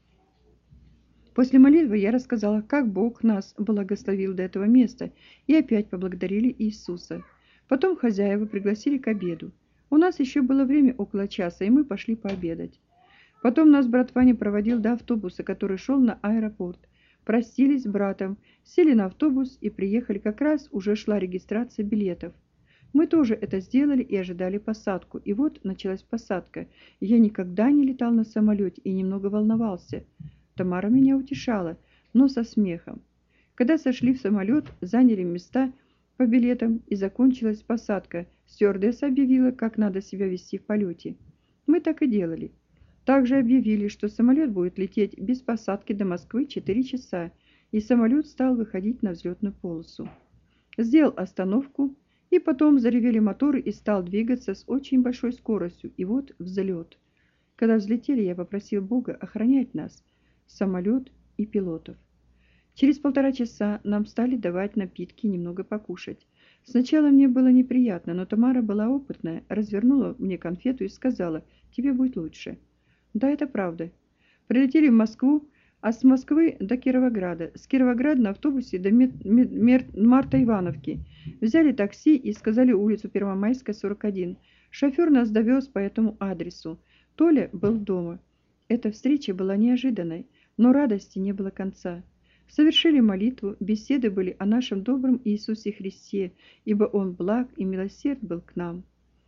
После молитвы я рассказала, как Бог нас благословил до этого места, и опять поблагодарили Иисуса. Потом хозяева пригласили к обеду. У нас еще было время около часа, и мы пошли пообедать. Потом нас брат Ваня проводил до автобуса, который шел на аэропорт. Простились с братом, сели на автобус и приехали, как раз уже шла регистрация билетов. Мы тоже это сделали и ожидали посадку. И вот началась посадка. Я никогда не летал на самолете и немного волновался. Тамара меня утешала, но со смехом. Когда сошли в самолет, заняли места по билетам и закончилась посадка. Стюардесса объявила, как надо себя вести в полете. Мы так и делали. Также объявили, что самолет будет лететь без посадки до Москвы 4 часа, и самолет стал выходить на взлетную полосу. Сделал остановку, и потом заревели моторы и стал двигаться с очень большой скоростью, и вот взлет. Когда взлетели, я попросил Бога охранять нас, самолет и пилотов. Через 1,5 часа нам стали давать напитки и немного покушать. Сначала мне было неприятно, но Тамара была опытная, развернула мне конфету и сказала: «Тебе будет лучше». Да, это правда. Прилетели в Москву, а с Москвы до Кировограда. С Кировограда на автобусе до Марта Ивановки. Взяли такси и сказали улицу Первомайская, 41. Шофер нас довез по этому адресу. Толя был дома. Эта встреча была неожиданной, но радости не было конца. Совершили молитву, беседы были о нашем добром Иисусе Христе, ибо Он благ и милосерд был к нам.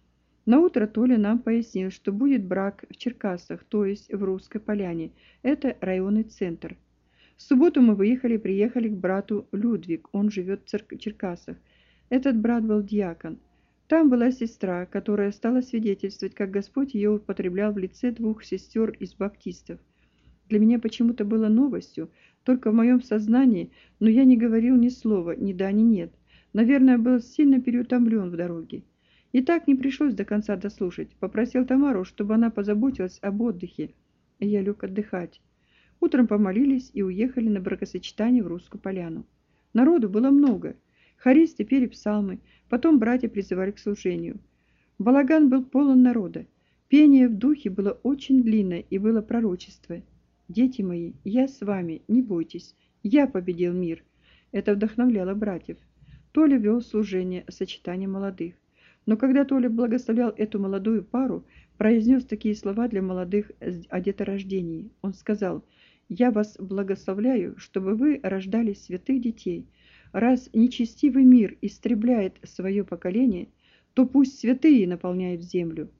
Наутро Толя нам пояснил, что будет брак в Черкасах, то есть в Русской Поляне. Это районный центр. В субботу мы приехали к брату Людвиг, он живет в Черкасах. Этот брат был диакон. Там была сестра, которая стала свидетельствовать, как Господь ее употреблял в лице 2 сестер из баптистов. Для меня почему-то было новостью, только в моем сознании, но я не говорил ни слова, ни да, ни нет. Наверное, был сильно переутомлен в дороге. И так не пришлось до конца дослушать. Попросил Тамару, чтобы она позаботилась об отдыхе. И я лег отдыхать. Утром помолились и уехали на бракосочетание в Русскую Поляну. Народу было много. Хористы пели псалмы, потом братья призывали к служению. Балаган был полон народа. Пение в духе было очень длинное и было пророчество. «Дети мои, я с вами, не бойтесь, я победил мир». Это вдохновляло братьев. Толя вел служение сочетания молодых. Но когда Толя благословлял эту молодую пару, произнес такие слова для молодых о деторождении. Он сказал: «Я вас благословляю, чтобы вы рождали святых детей. Раз нечестивый мир истребляет свое поколение, то пусть святые наполняют землю».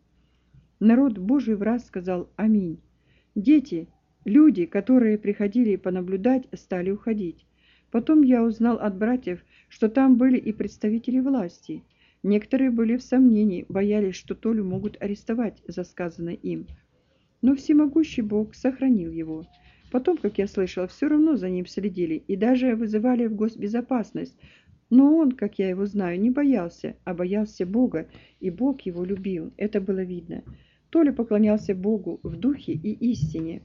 Народ Божий враз сказал «Аминь». Дети, люди, которые приходили понаблюдать, стали уходить. Потом я узнал от братьев, что там были и представители власти. Некоторые были в сомнении, боялись, что Толю могут арестовать за сказанное им. Но всемогущий Бог сохранил его. Потом, как я слышал, все равно за ним следили и даже вызывали в госбезопасность. Но он, как я его знаю, не боялся, а боялся Бога, и Бог его любил. Это было видно. Толя поклонялся Богу в духе и истине.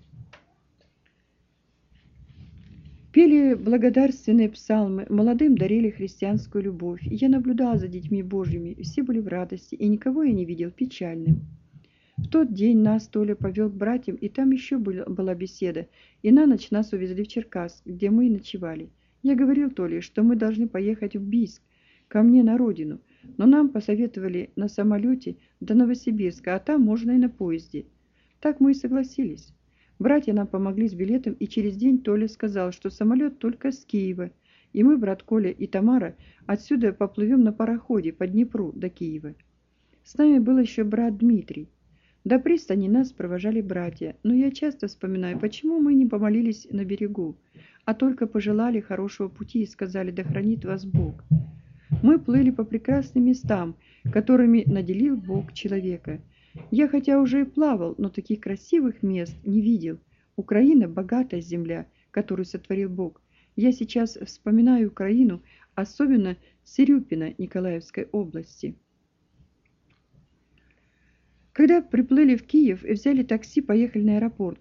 Пели благодарственные псалмы, молодым дарили христианскую любовь. Я наблюдал за детьми Божьими, все были в радости, и никого я не видел печальным. В тот день нас Толя повел к братьям, и там еще была беседа, и на ночь нас увезли в Черкас, где мы и ночевали. Я говорил Толе, что мы должны поехать в Бийск, ко мне на родину, но нам посоветовали на самолете до Новосибирска, а там можно и на поезде. Так мы и согласились. Братья нам помогли с билетом, и через день Толя сказал, что самолет только с Киева, и мы, брат Коля и Тамара, отсюда поплывем на пароходе по Днепру до Киева. С нами был еще брат Дмитрий. До пристани нас провожали братья, но я часто вспоминаю, почему мы не помолились на берегу, а только пожелали хорошего пути и сказали: «Да хранит вас Бог». Мы плыли по прекрасным местам, которыми наделил Бог человека. Я хотя уже и плавал, но таких красивых мест не видел. Украина – богатая земля, которую сотворил Бог. Я сейчас вспоминаю Украину, особенно Сирюпино Николаевской области. Когда приплыли в Киев и взяли такси, поехали на аэропорт.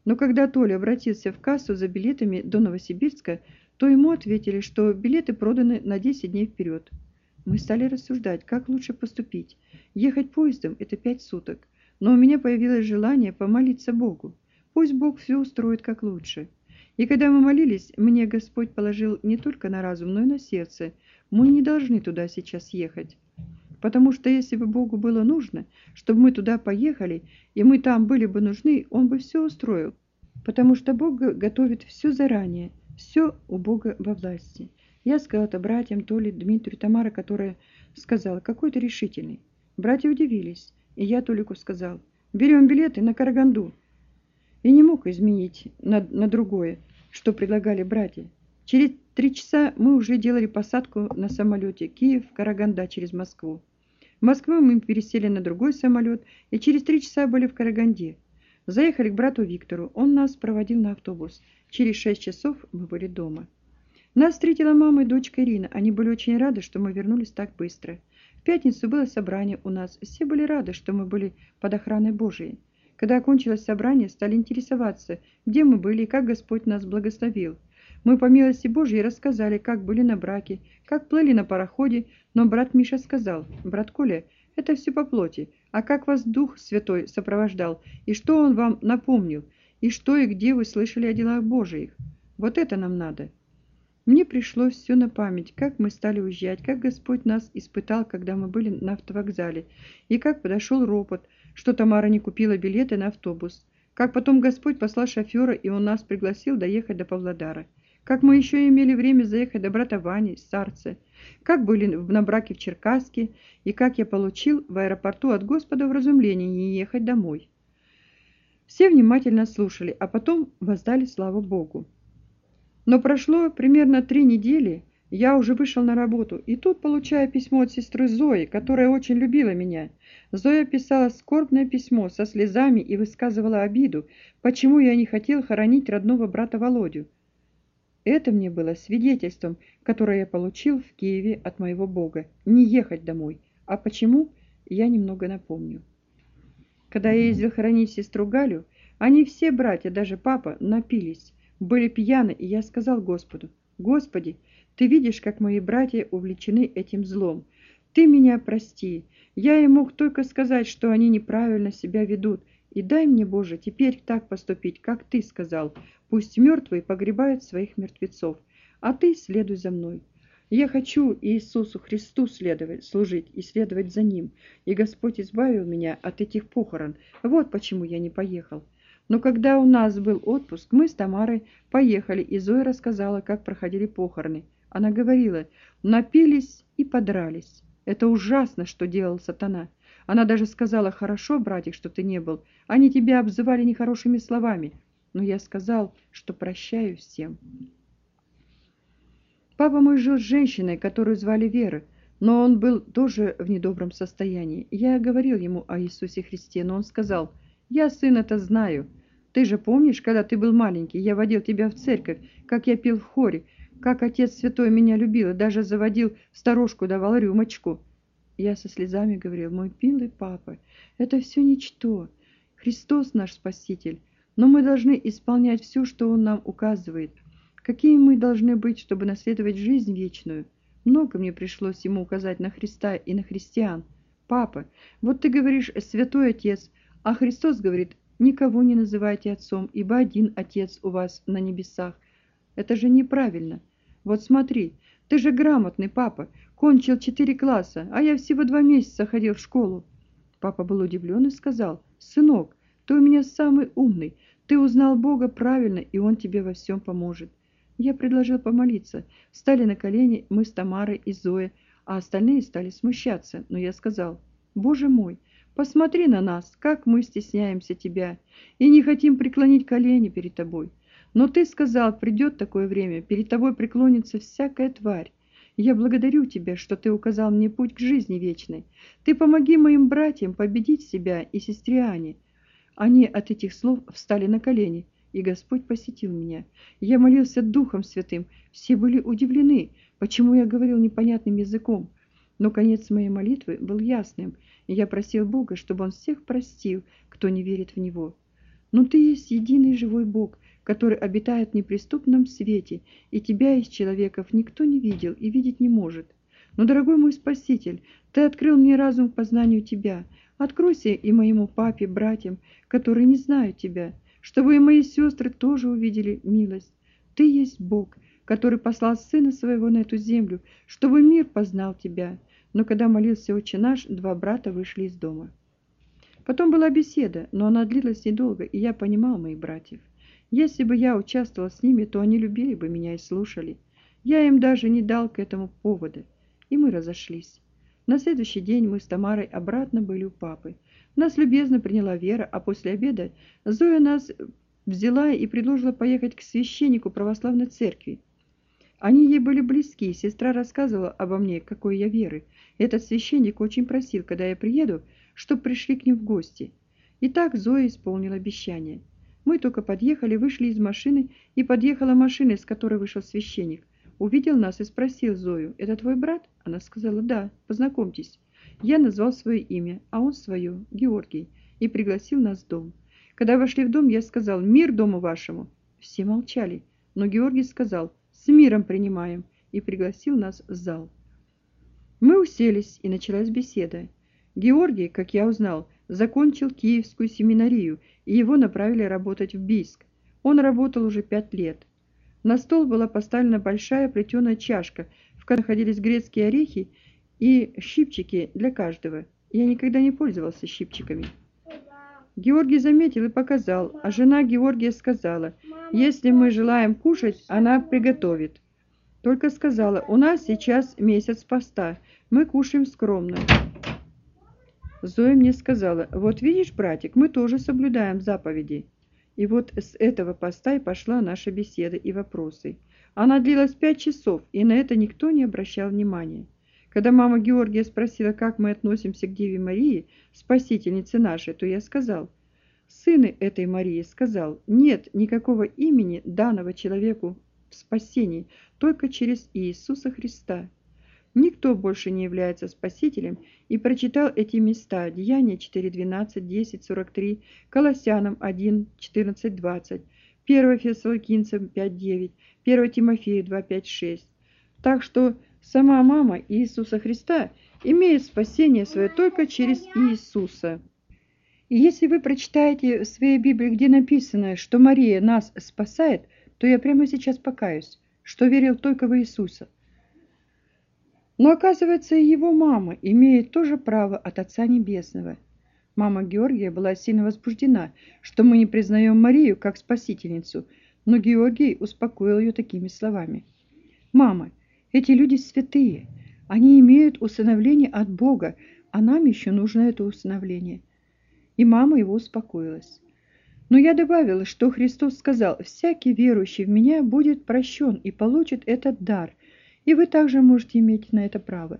Но когда Толя обратился в кассу за билетами до Новосибирска, то ему ответили, что билеты проданы на 10 дней вперед. Мы стали рассуждать, как лучше поступить. Ехать поездом – это 5 суток. Но у меня появилось желание помолиться Богу. Пусть Бог все устроит как лучше. И когда мы молились, мне Господь положил не только на разум, но и на сердце. Мы не должны туда сейчас ехать. Потому что если бы Богу было нужно, чтобы мы туда поехали, и мы там были бы нужны, Он бы все устроил. Потому что Бог готовит все заранее, все у Бога во власти. Я сказала это братьям, Толе, Дмитрию, Тамара, которая сказала, какой ты решительный. Братья удивились, и я Толику сказал, берем билеты на Караганду. И не мог изменить на другое, что предлагали братья. Через 3 часа мы уже делали посадку на самолете Киев-Караганда через Москву. В Москву мы пересели на другой самолет и через 3 часа были в Караганде. Заехали к брату Виктору, он нас проводил на автобус. Через 6 часов мы были дома. Нас встретила мама и дочка Ирина. Они были очень рады, что мы вернулись так быстро. В пятницу было собрание у нас. Все были рады, что мы были под охраной Божией. Когда окончилось собрание, стали интересоваться, где мы были и как Господь нас благословил. Мы по милости Божьей рассказали, как были на браке, как плыли на пароходе, но брат Миша сказал, брат Коля, это все по плоти, а как вас Дух Святой сопровождал, и что Он вам напомнил, и что и где вы слышали о делах Божиих. Вот это нам надо. Мне пришлось все на память, как мы стали уезжать, как Господь нас испытал, когда мы были на автовокзале, и как подошел ропот, что Тамара не купила билеты на автобус, как потом Господь послал шофера, и он нас пригласил доехать до Павлодара, как мы еще имели время заехать до брата Вани, старца, как были на браке в Черкасске, и как я получил в аэропорту от Господа вразумление не ехать домой. Все внимательно слушали, а потом воздали славу Богу. Но прошло примерно 3 недели, я уже вышел на работу, и тут получаю письмо от сестры Зои, которая очень любила меня. Зоя писала скорбное письмо со слезами и высказывала обиду, почему я не хотел хоронить родного брата Володю. Это мне было свидетельством, которое я получил в Киеве от моего Бога, не ехать домой. А почему, я немного напомню. Когда я ездил хоронить сестру Галю, они все братья, даже папа, напились. Были пьяны, и я сказал Господу, «Господи, Ты видишь, как мои братья увлечены этим злом. Ты меня прости. Я им мог только сказать, что они неправильно себя ведут. И дай мне, Боже, теперь так поступить, как Ты сказал. Пусть мертвые погребают своих мертвецов, а Ты следуй за мной. Я хочу Иисусу Христу служить и следовать за Ним. И Господь избавил меня от этих похорон. Вот почему я не поехал». Но когда у нас был отпуск, мы с Тамарой поехали, и Зоя рассказала, как проходили похороны. Она говорила, напились и подрались. Это ужасно, что делал сатана. Она даже сказала, хорошо, братик, что ты не был. Они тебя обзывали нехорошими словами. Но я сказал, что прощаю всем. Папа мой жил с женщиной, которую звали Вера, но он был тоже в недобром состоянии. Я говорил ему о Иисусе Христе, но он сказал, я, сын, это знаю. Ты же помнишь, когда ты был маленький, я водил тебя в церковь, как я пел в хоре, как Отец Святой меня любил и даже заводил сторожку, давал рюмочку. Я со слезами говорил, мой милый папа, это все ничто. Христос наш Спаситель, но мы должны исполнять все, что Он нам указывает. Какими мы должны быть, чтобы наследовать жизнь вечную? Много мне пришлось ему указать на Христа и на христиан. Папа, вот ты говоришь «Святой Отец», а Христос говорит, никого не называйте отцом, ибо один Отец у вас на небесах. Это же неправильно. Вот смотри, ты же грамотный, папа, кончил 4 класса, а я всего 2 месяца ходил в школу. Папа был удивлен и сказал, сынок, ты у меня самый умный, ты узнал Бога правильно, и Он тебе во всем поможет. Я предложил помолиться. Встали на колени мы с Тамарой и Зоей, а остальные стали смущаться, но я сказал, Боже мой, посмотри на нас, как мы стесняемся Тебя и не хотим преклонить колени перед Тобой. Но Ты сказал, придет такое время, перед Тобой преклонится всякая тварь. Я благодарю Тебя, что Ты указал мне путь к жизни вечной. Ты помоги моим братьям победить себя и сестре Ане. Они от этих слов встали на колени, и Господь посетил меня. Я молился Духом Святым. Все были удивлены, почему я говорил непонятным языком. Но конец моей молитвы был ясным, и я просил Бога, чтобы Он всех простил, кто не верит в Него. но Ты есть единый живой Бог, который обитает в неприступном свете, и Тебя из человеков никто не видел и видеть не может. Но, дорогой мой Спаситель, Ты открыл мне разум к познанию Тебя. Откройся и моему папе, братьям, которые не знают Тебя, чтобы и мои сестры тоже увидели милость. Ты есть Бог, который послал Сына Своего на эту землю, чтобы мир познал Тебя. Но когда молился Отче наш, 2 брата вышли из дома. Потом была беседа, но она длилась недолго, и я понимал моих братьев. Если бы я участвовал с ними, то они любили бы меня и слушали. Я им даже не дал к этому повода, и мы разошлись. На следующий день мы с Тамарой обратно были у папы. Нас любезно приняла Вера, а после обеда Зоя нас взяла и предложила поехать к священнику православной церкви. Они ей были близки, сестра рассказывала обо мне, какой я веры. Этот священник очень просил, когда я приеду, чтоб пришли к ним в гости. И так Зоя исполнила обещание. Мы только подъехали, вышли из машины, и подъехала машина, из которой вышел священник. Увидел нас и спросил Зою: «Это твой брат?» Она сказала: «Да, познакомьтесь». Я назвал свое имя, а он свое, Георгий, и пригласил нас в дом. Когда вошли в дом, я сказал: «Мир дому вашему». Все молчали, но Георгий сказал: «С миром принимаем», и пригласил нас в зал. Мы уселись, и началась беседа. Георгий, как я узнал, закончил Киевскую семинарию, и его направили работать в Бийск. Он работал уже 5 лет. На стол была поставлена большая плетеная чашка, в которой находились грецкие орехи и щипчики для каждого. Я никогда не пользовался щипчиками. Георгий заметил и показал, а жена Георгия сказала: «Если мы желаем кушать, она приготовит». Только сказала: «У нас сейчас месяц поста, мы кушаем скромно». Зоя мне сказала: «Вот видишь, братик, мы тоже соблюдаем заповеди». И вот с этого поста и пошла наша беседа и вопросы. Она длилась 5 часов, и на это никто не обращал внимания. Когда мама Георгия спросила, как мы относимся к Деве Марии, спасительнице нашей, то я сказал: «Сын этой Марии сказал: нет никакого имени, данного человеку в спасении, только через Иисуса Христа. Никто больше не является спасителем», и прочитал эти места: Деяния 4:12, 10:43, Колоссянам 1:14-20, 1 Фессалоникийцам 5:9, 1 Тимофею 2:5-6. Так что сама мама Иисуса Христа имеет спасение свое только через Иисуса. И если вы прочитаете в своей Библии, где написано, что Мария нас спасает, то я прямо сейчас покаюсь, что верил только в Иисуса. Но оказывается, и его мама имеет тоже право от Отца Небесного. Мама Георгия была сильно возбуждена, что мы не признаем Марию как спасительницу, но Георгий успокоил ее такими словами: «Мама, эти люди святые, они имеют усыновление от Бога, а нам еще нужно это усыновление». И мама его успокоилась. Но я добавила, что Христос сказал: «Всякий верующий в Меня будет прощен и получит этот дар, и вы также можете иметь на это право».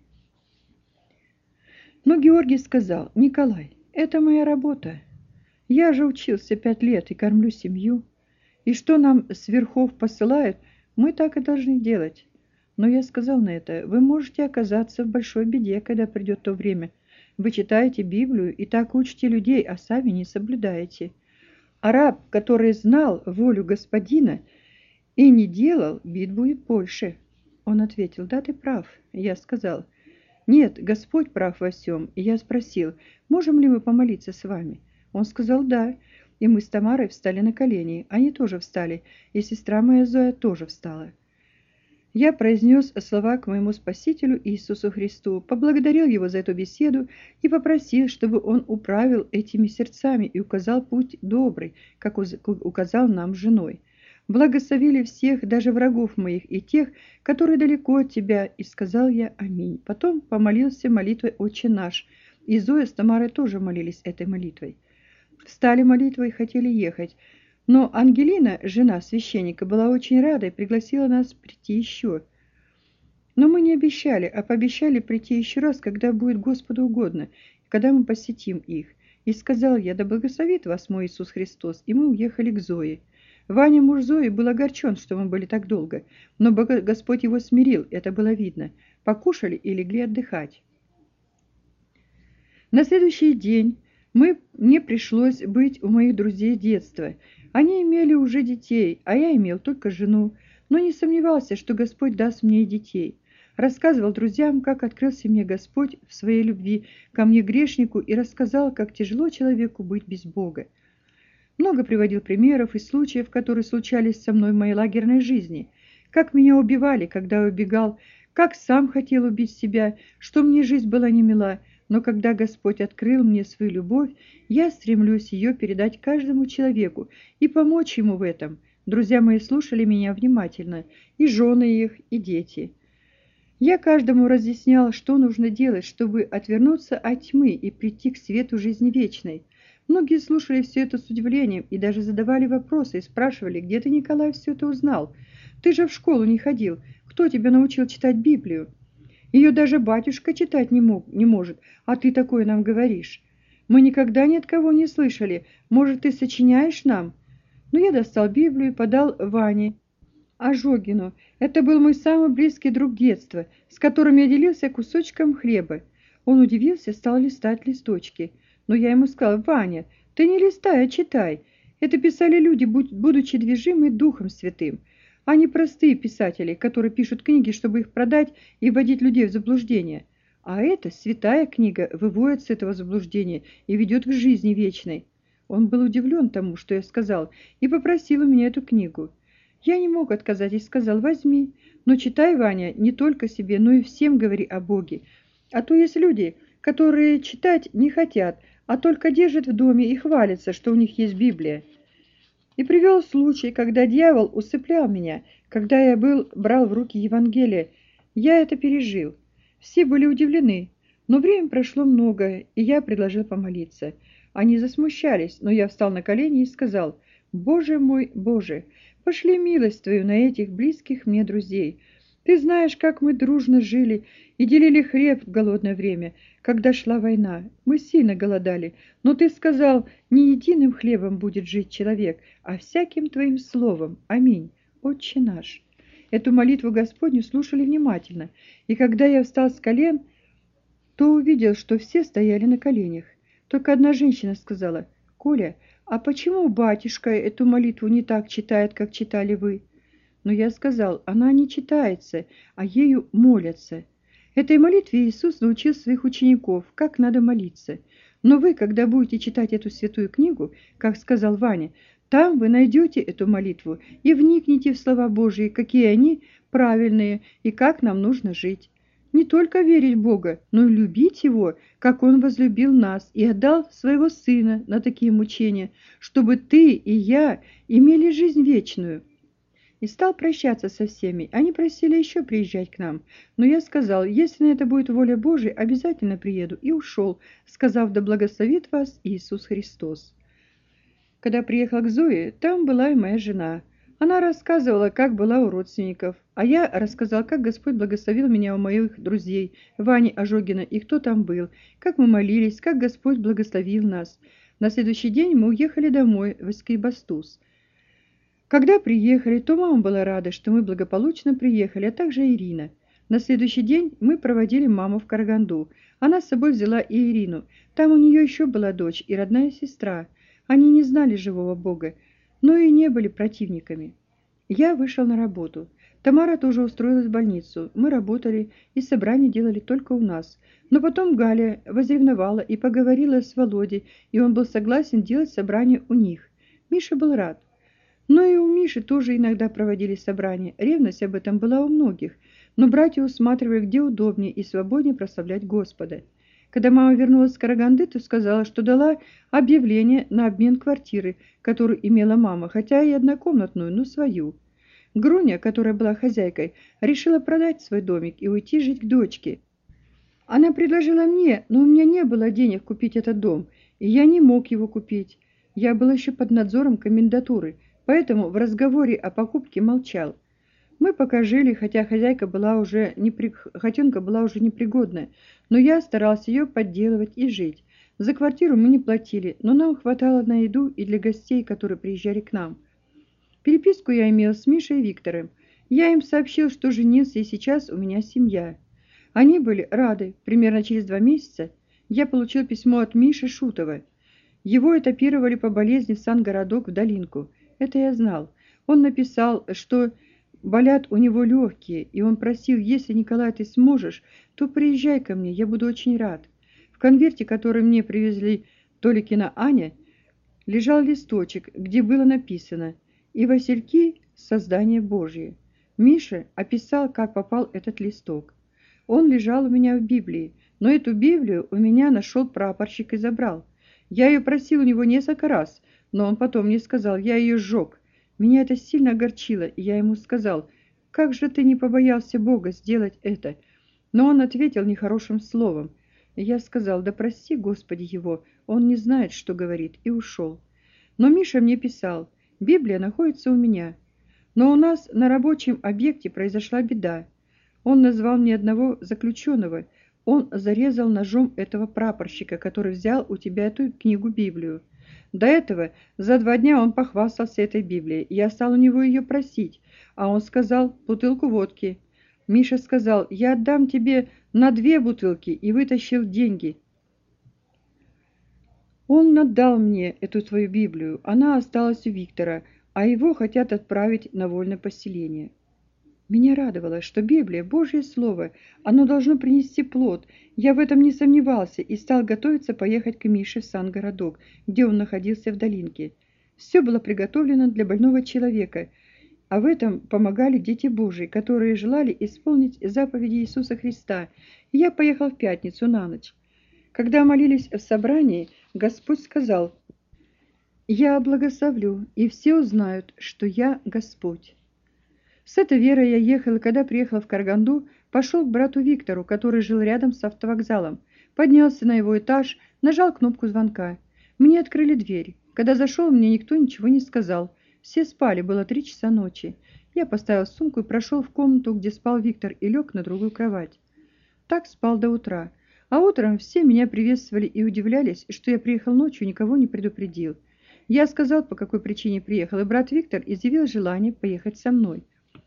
Но Георгий сказал: «Николай, это моя работа. Я же учился 5 лет и кормлю семью, и что нам с верхов посылают, мы так и должны делать». Но я сказал на это: «Вы можете оказаться в большой беде, когда придет то время. Вы читаете Библию и так учите людей, а сами не соблюдаете. А раб, который знал волю Господина и не делал, бед будет больше». Он ответил: «Да, ты прав». Я сказал: «Нет, Господь прав во всем». И я спросил: «Можем ли мы помолиться с вами?» Он сказал: «Да». И мы с Тамарой встали на колени. Они тоже встали, и сестра моя Зоя тоже встала. Я произнес слова к моему Спасителю Иисусу Христу, поблагодарил Его за эту беседу и попросил, чтобы Он управил этими сердцами и указал путь добрый, как указал нам с женой. Благословили всех, даже врагов моих, и тех, которые далеко от Тебя, и сказал я: аминь. Потом помолился молитвой «Отче наш», и Зоя с Тамарой тоже молились этой молитвой. Встали молитвой и хотели ехать. Но Ангелина, жена священника, была очень рада и пригласила нас прийти еще. Но мы не обещали, а пообещали прийти еще раз, когда будет Господу угодно, когда мы посетим их. И сказал я: да благословит вас мой Иисус Христос. И мы уехали к Зое. Ваня, муж Зои, был огорчен, что мы были так долго, но Господь его смирил, это было видно. Покушали и легли отдыхать. На следующий день Мне пришлось быть у моих друзей детства. Они имели уже детей, а я имел только жену, но не сомневался, что Господь даст мне и детей. Рассказывал друзьям, как открылся мне Господь в своей любви ко мне грешнику и рассказал, как тяжело человеку быть без Бога. Много приводил примеров и случаев, которые случались со мной в моей лагерной жизни. Как меня убивали, когда я убегал, как сам хотел убить себя, что мне жизнь была не мила, но когда Господь открыл мне свою любовь, я стремлюсь ее передать каждому человеку и помочь ему в этом. Друзья мои слушали меня внимательно, и жены их, и дети. Я каждому разъяснял, что нужно делать, чтобы отвернуться от тьмы и прийти к свету жизни вечной. Многие слушали все это с удивлением и даже задавали вопросы и спрашивали, где ты, Николай, все это узнал? Ты же в школу не ходил. Кто тебя научил читать Библию? Ее даже батюшка читать не может, а ты такое нам говоришь. Мы никогда ни от кого не слышали. Может, ты сочиняешь нам? Но я достал Библию и подал Ване Ожогину. Это был мой самый близкий друг детства, с которым я делился кусочком хлеба. Он удивился, стал листать листочки. Но я ему сказал: «Ваня, ты не листай, а читай. Это писали люди, будучи движимы Духом Святым, а не простые писатели, которые пишут книги, чтобы их продать и вводить людей в заблуждение. А эта святая книга выводит с этого заблуждения и ведет к жизни вечной». Он был удивлен тому, что я сказал, и попросил у меня эту книгу. Я не мог отказать и сказал: «Возьми, но читай, Ваня, не только себе, но и всем говори о Боге. А то есть люди, которые читать не хотят, а только держат в доме и хвалятся, что у них есть Библия». И привел случай, когда дьявол усыплял меня, когда я брал в руки Евангелие. Я это пережил. Все были удивлены, но время прошло много, и я предложил помолиться. Они засмущались, но я встал на колени и сказал: «Боже мой, Боже, пошли милость Твою на этих близких мне друзей. Ты знаешь, как мы дружно жили и делили хлеб в голодное время, когда шла война. Мы сильно голодали, но Ты сказал, не единым хлебом будет жить человек, а всяким Твоим словом. Аминь. Отче наш». Эту молитву Господню слушали внимательно, и когда я встал с колен, то увидел, что все стояли на коленях. Только одна женщина сказала: «Коля, а почему батюшка эту молитву не так читает, как читали вы?» Но я сказал: «Она не читается, а ею молятся». Этой молитве Иисус научил своих учеников, как надо молиться. Но вы, когда будете читать эту святую книгу, как сказал Ваня, там вы найдете эту молитву и вникнете в слова Божьи, какие они правильные и как нам нужно жить. Не только верить в Бога, но и любить Его, как Он возлюбил нас и отдал своего Сына на такие мучения, чтобы ты и я имели жизнь вечную. И стал прощаться со всеми. Они просили еще приезжать к нам. Но я сказал: «Если на это будет воля Божия, обязательно приеду». И ушел, сказав: «Да благословит вас Иисус Христос». Когда приехал к Зое, там была и моя жена. Она рассказывала, как была у родственников, а я рассказал, как Господь благословил меня у моих друзей, Вани Ожогина, и кто там был, как мы молились, как Господь благословил нас. На следующий день мы уехали домой в Искайбастуз. Когда приехали, то мама была рада, что мы благополучно приехали, а также Ирина. На следующий день мы проводили маму в Караганду. Она с собой взяла и Ирину. Там у нее еще была дочь и родная сестра. Они не знали живого Бога, но и не были противниками. Я вышел на работу. Тамара тоже устроилась в больницу. Мы работали и собрания делали только у нас. Но потом Галя возревновала и поговорила с Володей, и он был согласен делать собрание у них. Миша был рад. Но и у Миши тоже иногда проводили собрания. Ревность об этом была у многих, но братья усматривали, где удобнее и свободнее прославлять Господа. Когда мама вернулась с Караганды, то сказала, что дала объявление на обмен квартиры, которую имела мама, хотя и однокомнатную, но свою. Груня, которая была хозяйкой, решила продать свой домик и уйти жить к дочке. Она предложила мне, но у меня не было денег купить этот дом, и я не мог его купить. Я был еще под надзором комендатуры, поэтому в разговоре о покупке молчал. Мы пока жили, хотя хотенка была уже непригодная, но я старался ее подделывать и жить. За квартиру мы не платили, но нам хватало на еду и для гостей, которые приезжали к нам. Переписку я имел с Мишей и Виктором. Я им сообщил, что женился, и сейчас у меня семья. Они были рады. Примерно через 2 месяца я получил письмо от Миши Шутова. Его этапировали по болезни в Сан-городок в Долинку. Это я знал. Он написал, что болят у него легкие, и он просил, если, Николай, ты сможешь, то приезжай ко мне, я буду очень рад. В конверте, который мне привезли Толикина Аня, лежал листочек, где было написано «И васильки – создание Божье». Миша описал, как попал этот листок. Он лежал у меня в Библии, но эту Библию у меня нашел прапорщик и забрал. Я ее просил у него несколько раз, но он потом мне сказал, я ее сжег. Меня это сильно огорчило, и я ему сказал, как же ты не побоялся Бога сделать это? Но он ответил нехорошим словом. И я сказал, да прости, Господи, его, он не знает, что говорит, и ушел. Но Миша мне писал, Библия находится у меня. Но у нас на рабочем объекте произошла беда. Он назвал мне одного заключенного. Он зарезал ножом этого прапорщика, который взял у тебя эту книгу Библию. До этого за 2 дня он похвастался этой Библией. Я стал у него ее просить, а он сказал бутылку водки. Миша сказал, я отдам тебе на 2 бутылки, и вытащил деньги. Он отдал мне эту свою Библию, она осталась у Виктора, а его хотят отправить на вольное поселение. Меня радовало, что Библия – Божье Слово, оно должно принести плод. Я в этом не сомневался и стал готовиться поехать к Мише в Сан-городок, где он находился в Долинке. Все было приготовлено для больного человека, а в этом помогали дети Божьи, которые желали исполнить заповеди Иисуса Христа. И я поехал в пятницу на ночь. Когда молились в собрании, Господь сказал: «Я благословлю, и все узнают, что я Господь». С этой верой я ехал, и когда приехал в Караганду, пошел к брату Виктору, который жил рядом с автовокзалом. Поднялся на его этаж, нажал кнопку звонка. Мне открыли дверь. Когда зашел, мне никто ничего не сказал. Все спали, было 3 часа ночи. Я поставил сумку и прошел в комнату, где спал Виктор, и лег на другую кровать. Так спал до утра. А утром все меня приветствовали и удивлялись, что я приехал ночью и никого не предупредил. Я сказал, по какой причине приехал, и брат Виктор изъявил желание поехать со мной.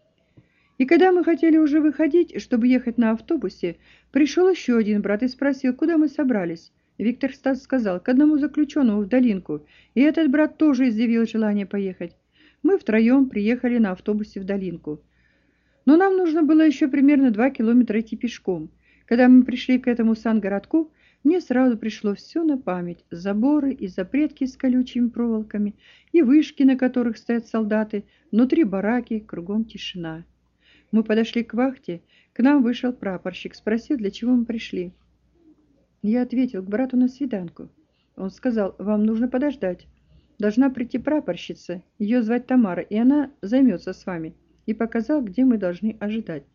И когда мы хотели уже выходить, чтобы ехать на автобусе, пришел еще один брат и спросил, куда мы собрались. Виктор сказал, к одному заключенному в Долинку, и этот брат тоже изъявил желание поехать. Мы втроем приехали на автобусе в Долинку. Но нам нужно было еще примерно 2 километра идти пешком. Когда мы пришли к этому Сан-городку, мне сразу пришло все на память. Заборы и запретки с колючими проволоками, и вышки, на которых стоят солдаты, внутри бараки, кругом тишина. Мы подошли к вахте, к нам вышел прапорщик, спросил, для чего мы пришли. Я ответил, к брату на свиданку. Он сказал, вам нужно подождать. Должна прийти прапорщица, ее звать Тамара, и она займется с вами. И показал, где мы должны ожидать.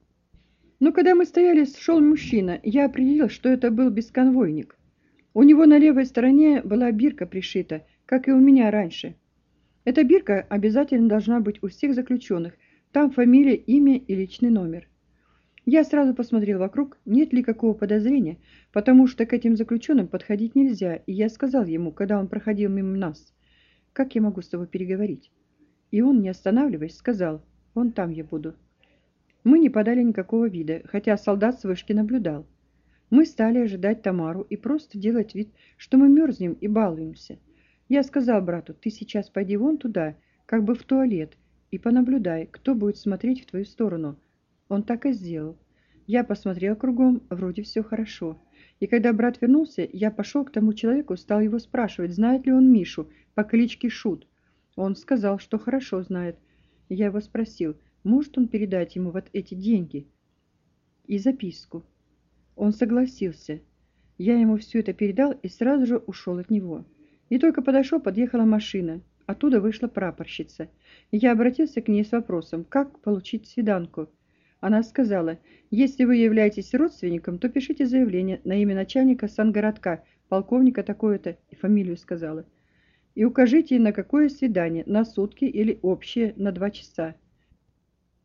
Но когда мы стояли, шел мужчина, я определил, что это был бесконвойник. У него на левой стороне была бирка пришита, как и у меня раньше. Эта бирка обязательно должна быть у всех заключенных. Там фамилия, имя и личный номер. Я сразу посмотрел вокруг, нет ли какого подозрения, потому что к этим заключенным подходить нельзя, и я сказал ему, когда он проходил мимо нас, как я могу с тобой переговорить. И он, не останавливаясь, сказал, вон там я буду. Мы не подали никакого вида, хотя солдат с вышки наблюдал. Мы стали ожидать Тамару и просто делать вид, что мы мерзнем и балуемся. Я сказал брату, ты сейчас пойди вон туда, как бы в туалет, и понаблюдай, кто будет смотреть в твою сторону. Он так и сделал. Я посмотрел кругом, вроде все хорошо. И когда брат вернулся, я пошел к тому человеку, стал его спрашивать, знает ли он Мишу по кличке Шут. Он сказал, что хорошо знает. Я его спросил, может он передать ему вот эти деньги и записку. Он согласился. Я ему все это передал и сразу же ушел от него. И только подошел, подъехала машина. Оттуда вышла прапорщица. Я обратился к ней с вопросом, как получить свиданку. Она сказала, если вы являетесь родственником, то пишите заявление на имя начальника Сан-городка, полковника такое-то, и фамилию сказала. И укажите, на какое свидание, на сутки или общее, на 2 часа.